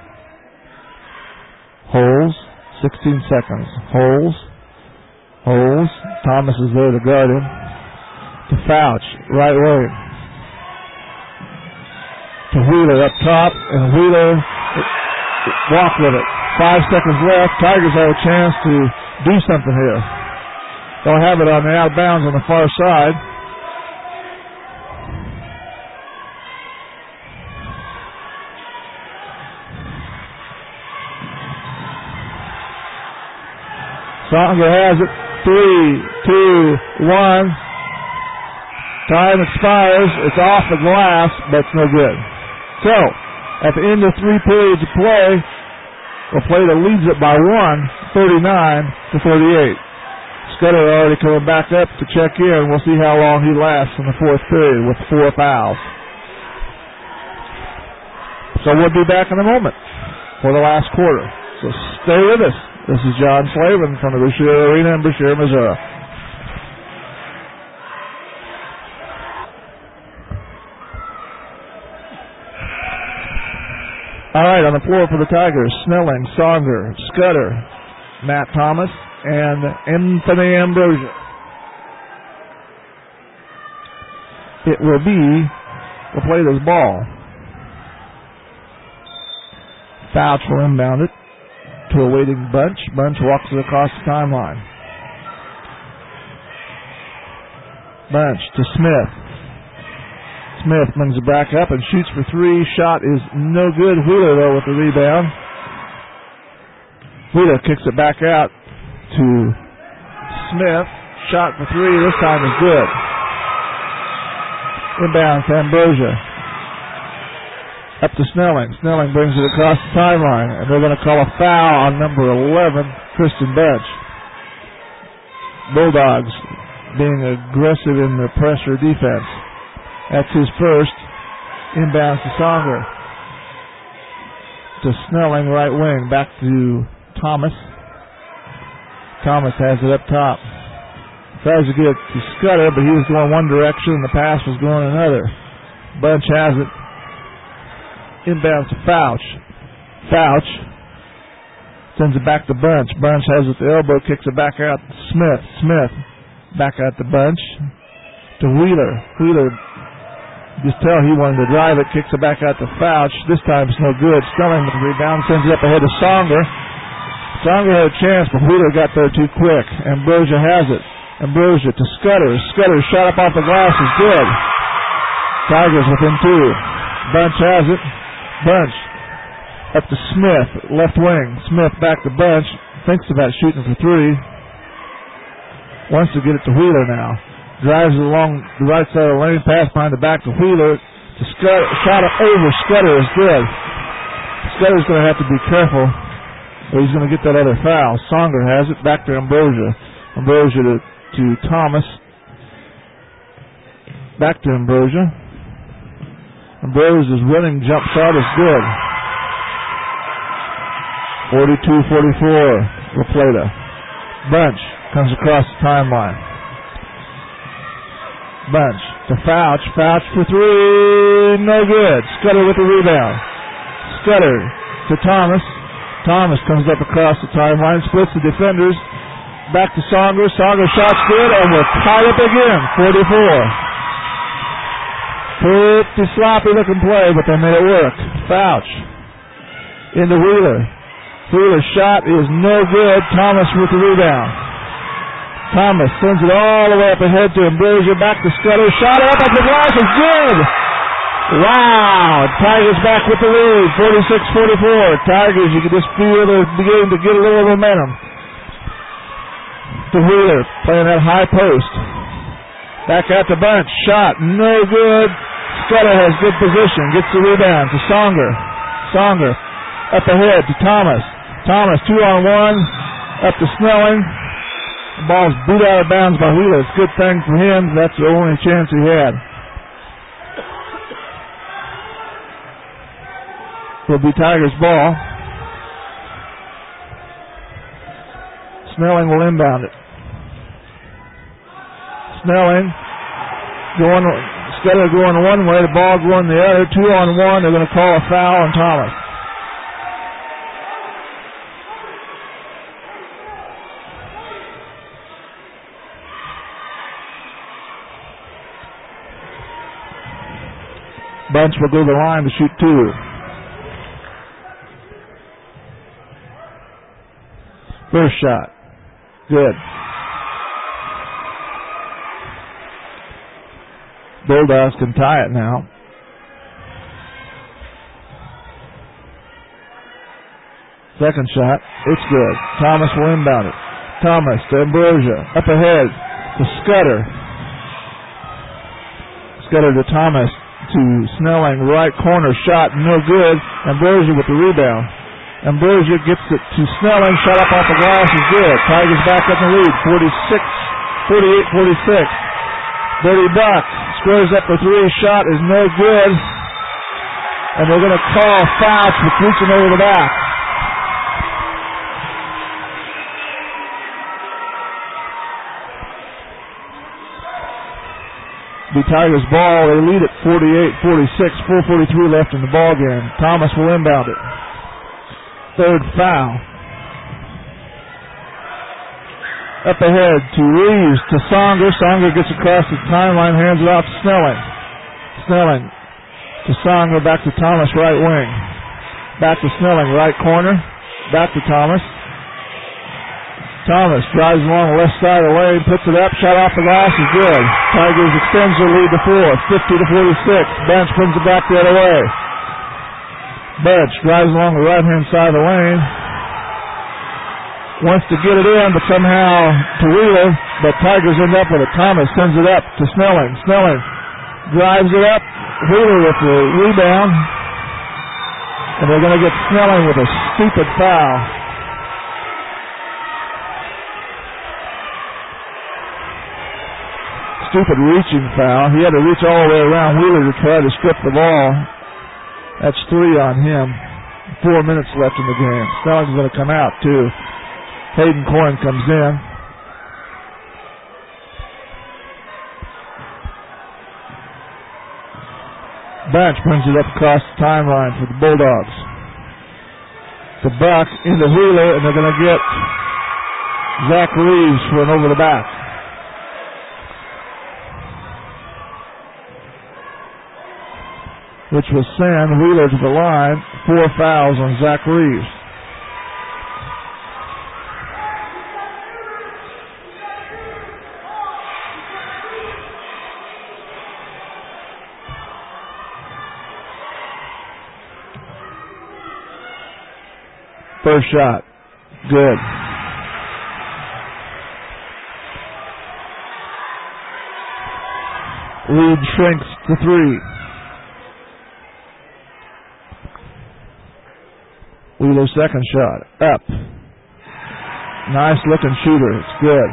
Holes, sixteen seconds. Holes, Holes. Thomas is there to guard him. To Fouch, right wing. To Wheeler up top, and Wheeler walked with it. Five seconds left. Tigers have a chance to do something here. They'll have it on the out of bounds on the far side. Songer has it. Three, two, one. Time expires. It's off the glass, but it's no good. So, at the end of three periods of play, LaPlata leads it by one, thirty-nine to thirty-eight. Scudder already coming back up to check in. We'll see how long he lasts in the fourth period with four fouls. So we'll be back in a moment for the last quarter. So stay with us. This is John Slavin from the Boucher Arena in Boucher, Missouri. All right, on the floor for the Tigers, Snelling, Songer, Scudder, Matt Thomas, and Anthony Ambrosia. It will be LaPlata's ball. Fouch will inbound it to a waiting Bunch. Bunch walks it across the timeline. Bunch to Smith. Smith brings it back up and shoots for three. Shot is no good. Wheeler, though, with the rebound. Wheeler kicks it back out to Smith. Shot for three. This time is good. Inbound to Ambrosia. Up to Snelling. Snelling brings it across the timeline, and they're going to call a foul on number eleven, Kristen Bunch. Bulldogs being aggressive in the pressure defense. That's his first. Inbounds to Songer. To Snelling, right wing. Back to Thomas. Thomas has it up top. Tries to get it to Scudder, but he was going one direction and the pass was going another. Bunch has it. Inbounds to Fouch. Fouch sends it back to Bunch. Bunch has it at the elbow, kicks it back out to Smith. Smith back out to Bunch. To Wheeler. Wheeler, just tell he wanted to drive it, kicks it back out to Fouch. This time it's no good. Snelling with the rebound, sends it up ahead to Songer. Songer had a chance, but Wheeler got there too quick. Ambrosia has it. Ambrosia to Scudder. Scudder shot up off the glass is good. Tigers within two. Bunch has it. Bunch up to Smith, left wing. Smith back to Bunch. Thinks about shooting for three. Wants to get it to Wheeler now. Drives it along the right side of the lane. Pass behind the back to Wheeler. To Scudder. Shot over Scudder is good. Scudder's going to have to be careful, or he's going to get that other foul. Songer has it. Back to Ambrosia. Ambrosia to, to Thomas. Back to Ambrosia. Ambrosia's running jump shot is good. forty-two forty-four, LaPlata. Bunch comes across the timeline. Bunch to Fouch. Fouch for three. No good. Scudder with the rebound. Scudder to Thomas. Thomas comes up across the timeline, splits the defenders. Back to Songer. Songer shot's good, and we're tied up again. forty-four. Pretty sloppy looking play, but they made it work. Fouch into Wheeler. Wheeler's shot is no good. Thomas with the rebound. Thomas sends it all the way up ahead to Ambrosia. Back to Scudder. Shot up at the glass is good. Wow. Tigers back with the lead. forty-six forty-four. Tigers, you can just feel they're beginning to get a little momentum. To Wheeler, playing that high post. Back out to Bunch. Shot. No good. Scudder has good position. Gets the rebound to Songer. Songer up ahead to Thomas. Thomas two on one. Up to Snelling. The ball's beat out of bounds by Wheeler. It's a good thing for him. That's the only chance he had. Will be Tigers' ball. Snelling will inbound it. Snelling going, Scudder going one way, the ball going the other. Two on one. They're going to call a foul on Thomas. Bunch will go to the line to shoot two. First shot. Good. Bulldogs can tie it now. Second shot. It's good. Thomas will inbound it. Thomas to Ambrosia. Up ahead to Scudder. Scudder to Thomas to Snelling. Right corner shot, no good. Ambrosia with the rebound. Ambrosia gets it to Snelling. Shot up off the glass is good. Tigers back up in the lead. forty-six, forty-eight forty-six. Birdie Buck squares up for three. Shot is no good. And they're going to call foul for reaching over the back. The Tigers ball. They lead at forty-eight forty-six. four forty-three left in the ball game. Thomas will inbound it. Third foul. Up ahead to Reeves to Songer. Songer gets across the timeline, hands it off to Snelling. Snelling to Songer, back to Thomas, right wing. Back to Snelling, right corner. Back to Thomas. Thomas drives along the left side of the lane, puts it up, shot off the glass is good. Tigers extends their lead to four, fifty to forty-six. Bench brings it back the other way. Bench drives along the right-hand side of the lane. Wants to get it in, but somehow to Wheeler, but Tigers end up with it. Thomas sends it up to Snelling. Snelling drives it up. Wheeler with the rebound. And they're going to get Snelling with a stupid foul. Stupid reaching foul. He had to reach all the way around Wheeler to try to strip the ball. That's three on him. Four minutes left in the game. Snelling's going to come out, too. Hayden Coyne comes in. Bench brings it up across the timeline for the Bulldogs. The Buck into Wheeler, and they're going to get Zach Reeves for an over the back. Which will send Wheeler to the line. Four fouls on Zach Reeves. First shot. Good. Lead shrinks to three. Wheeler's second shot. Up. Nice looking shooter. It's good.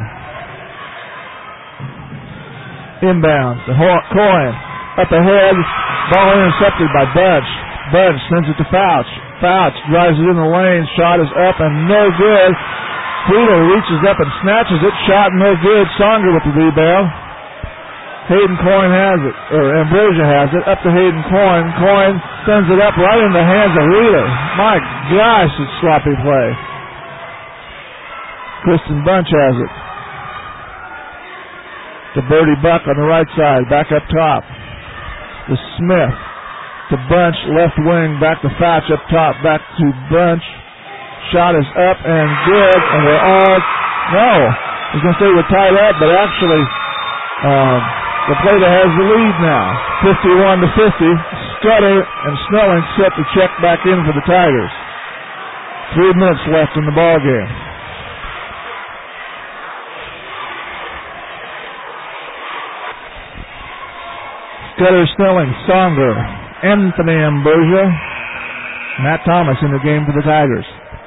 Inbounds. The Coyne. Up ahead. Ball intercepted by Budge. Budge sends it to Fouch. Fouch drives it in the lane. Shot is up and no good. Wheeler reaches up and snatches it. Shot no good. Songer with the rebound. Hayden Coyne has it, or Ambrosia has it, up to Hayden Coyne. Coyne sends it up right in the hands of Wheeler. My gosh, it's sloppy play. Kristen Bunch has it. To Birdie Buck on the right side, back up top. To Smith. To Bunch, left wing, back to Fouch up top, back to Bunch. Shot is up and good, and we're all, no, I was going to say we're tied up, but actually, um, the play that has the lead now, fifty-one to fifty. Scudder and Snelling set to check back in for the Tigers. Three minutes left in the ball game. Scudder, Snelling, Songer, Anthony Ambrosia, Matt Thomas in the game for the Tigers.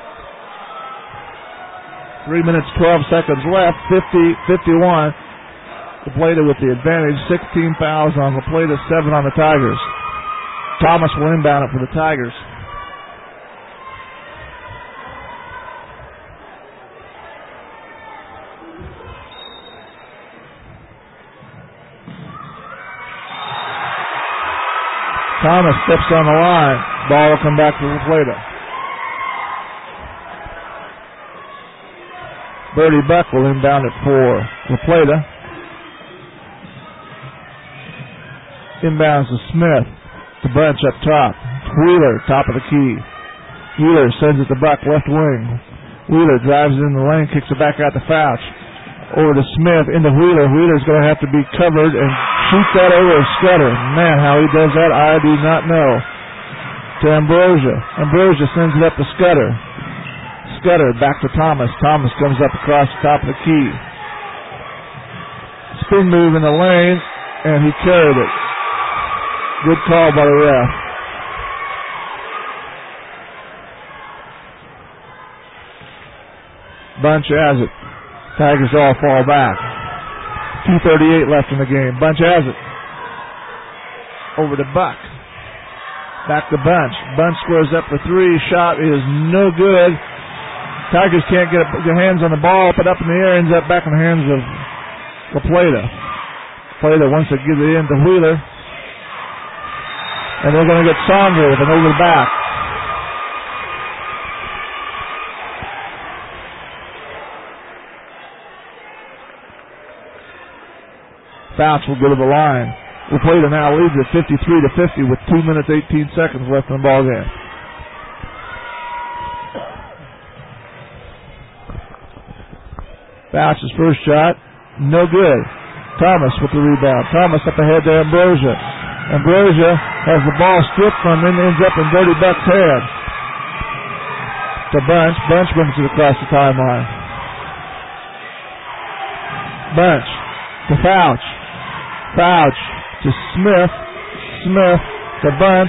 Three minutes, twelve seconds left, fifty fifty-one. LaPlata with the advantage, sixteen fouls on LaPlata, seven on the Tigers. Thomas will inbound it for the Tigers. Thomas steps on the line. Ball will come back to LaPlata. Birdie Buck will inbound it for LaPlata. Inbounds to Smith. To Bunch up top. Wheeler, top of the key. Wheeler sends it to Buck, left wing. Wheeler drives it in the lane, kicks it back out to Fouch. Over to Smith, into Wheeler. Wheeler's going to have to be covered and shoot that over to Scudder. Man, how he does that, I do not know. To Ambrosia. Ambrosia sends it up to Scudder. Scudder, back to Thomas. Thomas comes up across the top of the key. Spin move in the lane, and he carried it. Good call by the ref. Bunch has it. Tigers all fall back. two thirty-eight left in the game. Bunch has it. Over to Buck. Back to Bunch. Bunch squares up for three. Shot is no good. Tigers can't get their hands on the ball. Put up in the air. Ends up back in the hands of LaPlata. LaPlata wants to give it in to Wheeler. And they're going to get Saunders with an over the back. Fouts will go to the line. LaPlata now leads at fifty-three to fifty with two minutes eighteen seconds left in the ball game. Fouts' first shot, no good. Thomas with the rebound. Thomas up ahead to Ambrosia. Ambrosia has the ball stripped from him, ends up in Dirty Buck's hand. To Bunch. Bunch brings it across the timeline. Bunch to Fouch. Fouch to Smith. Smith to Bunch.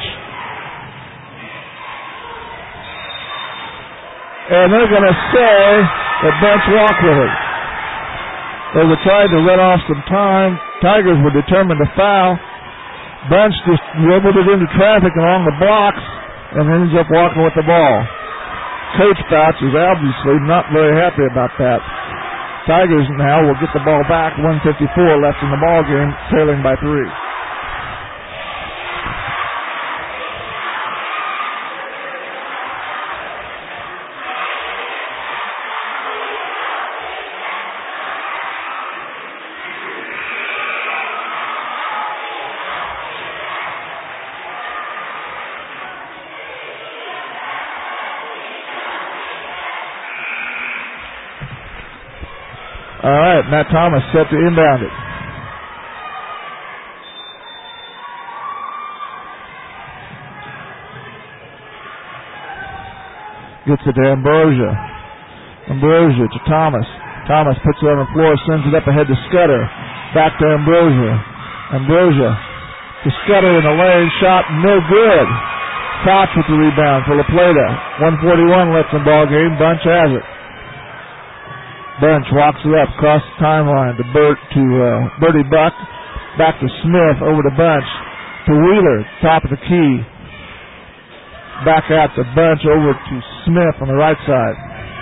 And they're going to say that Bunch walked with it. They were trying to let off some time. Tigers were determined to foul. Bunch just dribbled it into traffic along the blocks and ends up walking with the ball. Coach Fouch is obviously not very happy about that. Tigers now will get the ball back. one fifty-four left in the ball game, trailing by three. All right, Matt Thomas set to inbound it. Gets it to Ambrosia. Ambrosia to Thomas. Thomas puts it on the floor, sends it up ahead to Scudder. Back to Ambrosia. Ambrosia to Scudder in the lane. Shot no good. Fouch with the rebound for LaPlata. one forty-one left in the ball game. Bunch has it. Bunch walks it up across the timeline to Bert to uh, Bertie Buck. Back to Smith, over to Bunch. To Wheeler, top of the key. Back out to Bunch, over to Smith on the right side.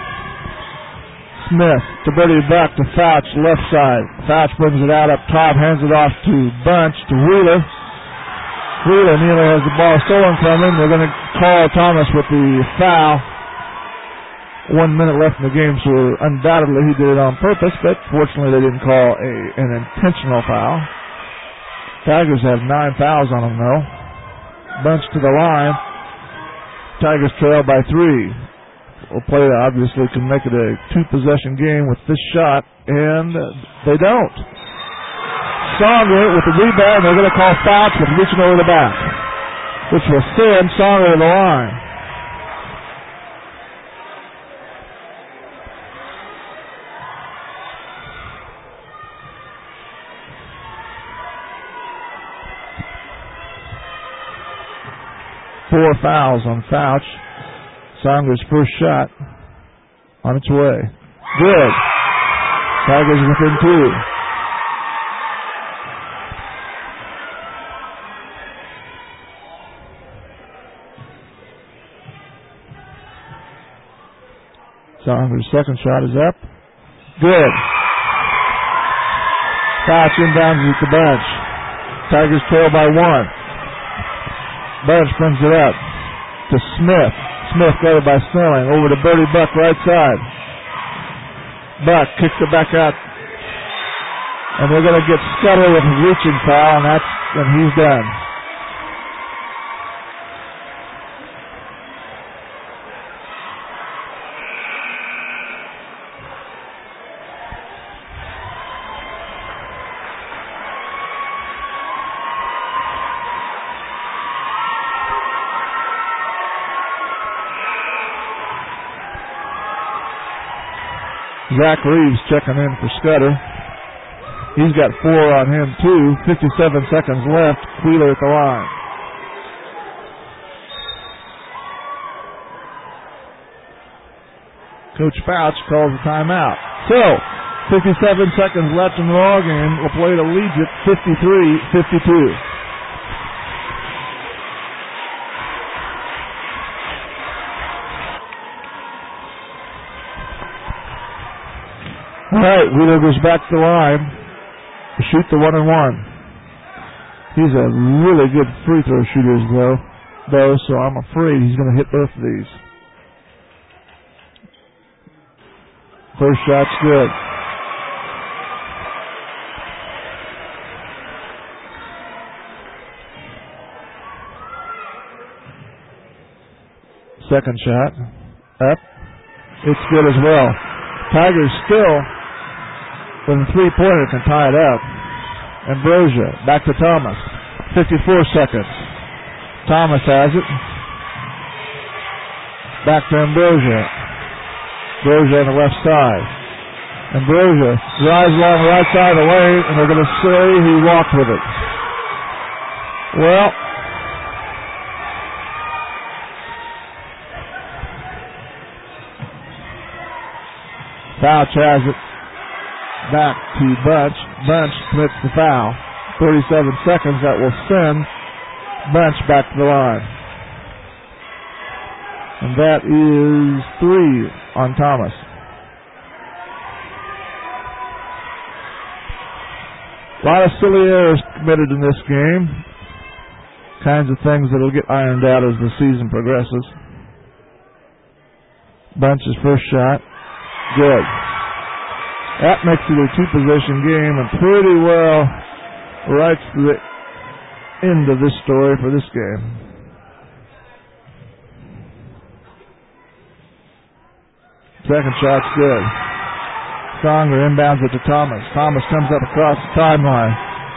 Smith to Bertie Buck to Fouch, left side. Fouch brings it out up top, hands it off to Bunch, to Wheeler. Wheeler nearly has the ball stolen from him. They're going to call Thomas with the foul. One minute left in the game, so undoubtedly he did it on purpose, but fortunately they didn't call a, an intentional foul. Tigers have nine fouls on them, though. Bunch to the line. Tigers trail by three. LaPlata obviously can make it a two-possession game with this shot, and they don't. Songer with the rebound. They're going to call Fouch with reaching over the back, which will send Songer to the line. Four fouls on Fouch. Songer's first shot on its way. Good. Tigers within two. Songer's second shot is up. Good. Fouch inbounds at the Bunch. Tigers trail by one. Bunch brings it up to Smith. Smith got it by Snelling. Over to Bertie Buck, right side. Buck kicks it back out. And they're going to get Scudder with a reaching foul, and that's and he's done. Zach Reeves checking in for Scudder. He's got four on him, too. fifty-seven seconds left. Wheeler at the line. Coach Fouch calls a timeout. So, fifty-seven seconds left in the ball game. La Plata leads it fifty-three fifty-two. All right, Wheeler goes back to the line to shoot the one and one. He's a really good free throw shooter, though, though, so I'm afraid he's going to hit both of these. First shot's good. Second shot, up. It's good as well. Tigers still, with a three-pointer, can tie it up. Ambrosia, back to Thomas. fifty-four seconds. Thomas has it. Back to Ambrosia. Ambrosia on the left side. Ambrosia drives along the right side of the lane, and they're going to say he walked with it. Well, Fouch has it back to Bunch. Bunch commits the foul. thirty-seven seconds. That will send Bunch back to the line. And that is three on Thomas. A lot of silly errors committed in this game. Kinds of things that will get ironed out as the season progresses. Bunch's first shot. Good. That makes it a two-possession game and pretty well writes the end of this story for this game. Second shot's good. Songer inbounds it to Thomas. Thomas comes up across the timeline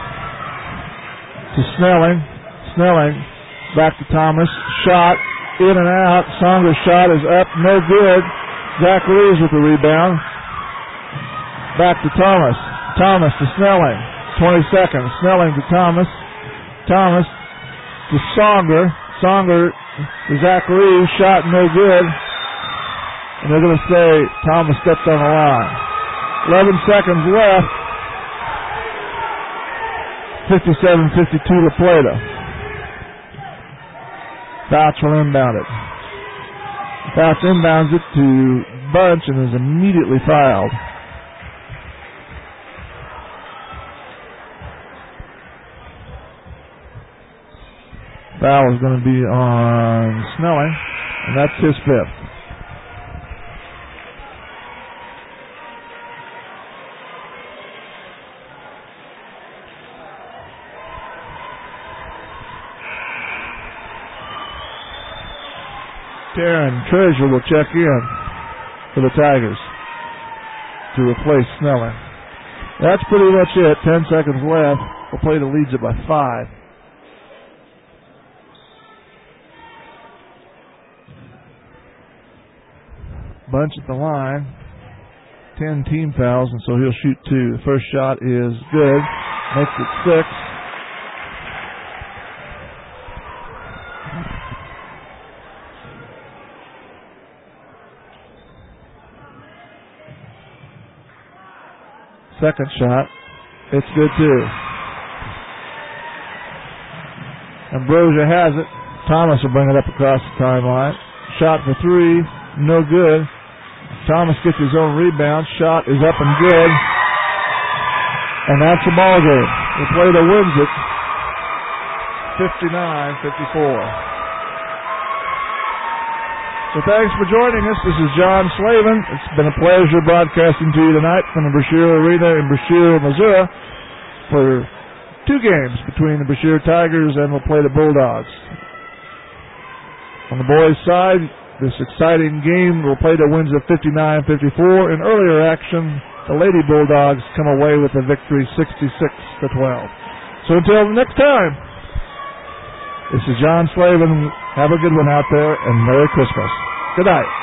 to Snelling. Snelling back to Thomas. Shot in and out. Songer's shot is up. No good. Zach Reeves with the rebound. Back to Thomas. Thomas to Snelling. twenty seconds. Snelling to Thomas. Thomas to Songer. Songer to Zach Reeves. Shot no good. And they're going to say Thomas stepped on the line. eleven seconds left. fifty-seven fifty-two La Plata. Fouch will inbound it. Fouch inbounds it to Bunch and is immediately fouled. Foul is going to be on Snelling, and that's his fifth. Karen Treasure will check in for the Tigers to replace Snelling. That's pretty much it. Ten seconds left. We'll play the leads it by five. Bunch at the line. Ten team fouls, and so he'll shoot two. The first shot is good. Makes it six. Second shot, it's good too. Ambrosia has it. Thomas will bring it up across the timeline. Shot for three, no good. Thomas gets his own rebound. Shot is up and good. And that's the ball game. La Plata wins it fifty-nine fifty-four. So thanks for joining us. This is John Slavin. It's been a pleasure broadcasting to you tonight from the Brashear Arena in Brashear, Missouri for two games between the Brashear Tigers and La Plata Bulldogs. On the boys' side, this exciting game, La Plata wins at fifty-nine fifty-four. In earlier action, the Lady Bulldogs come away with a victory sixty-six to twelve. So until next time, this is John Slavin. Have a good one out there, and Merry Christmas. Good night.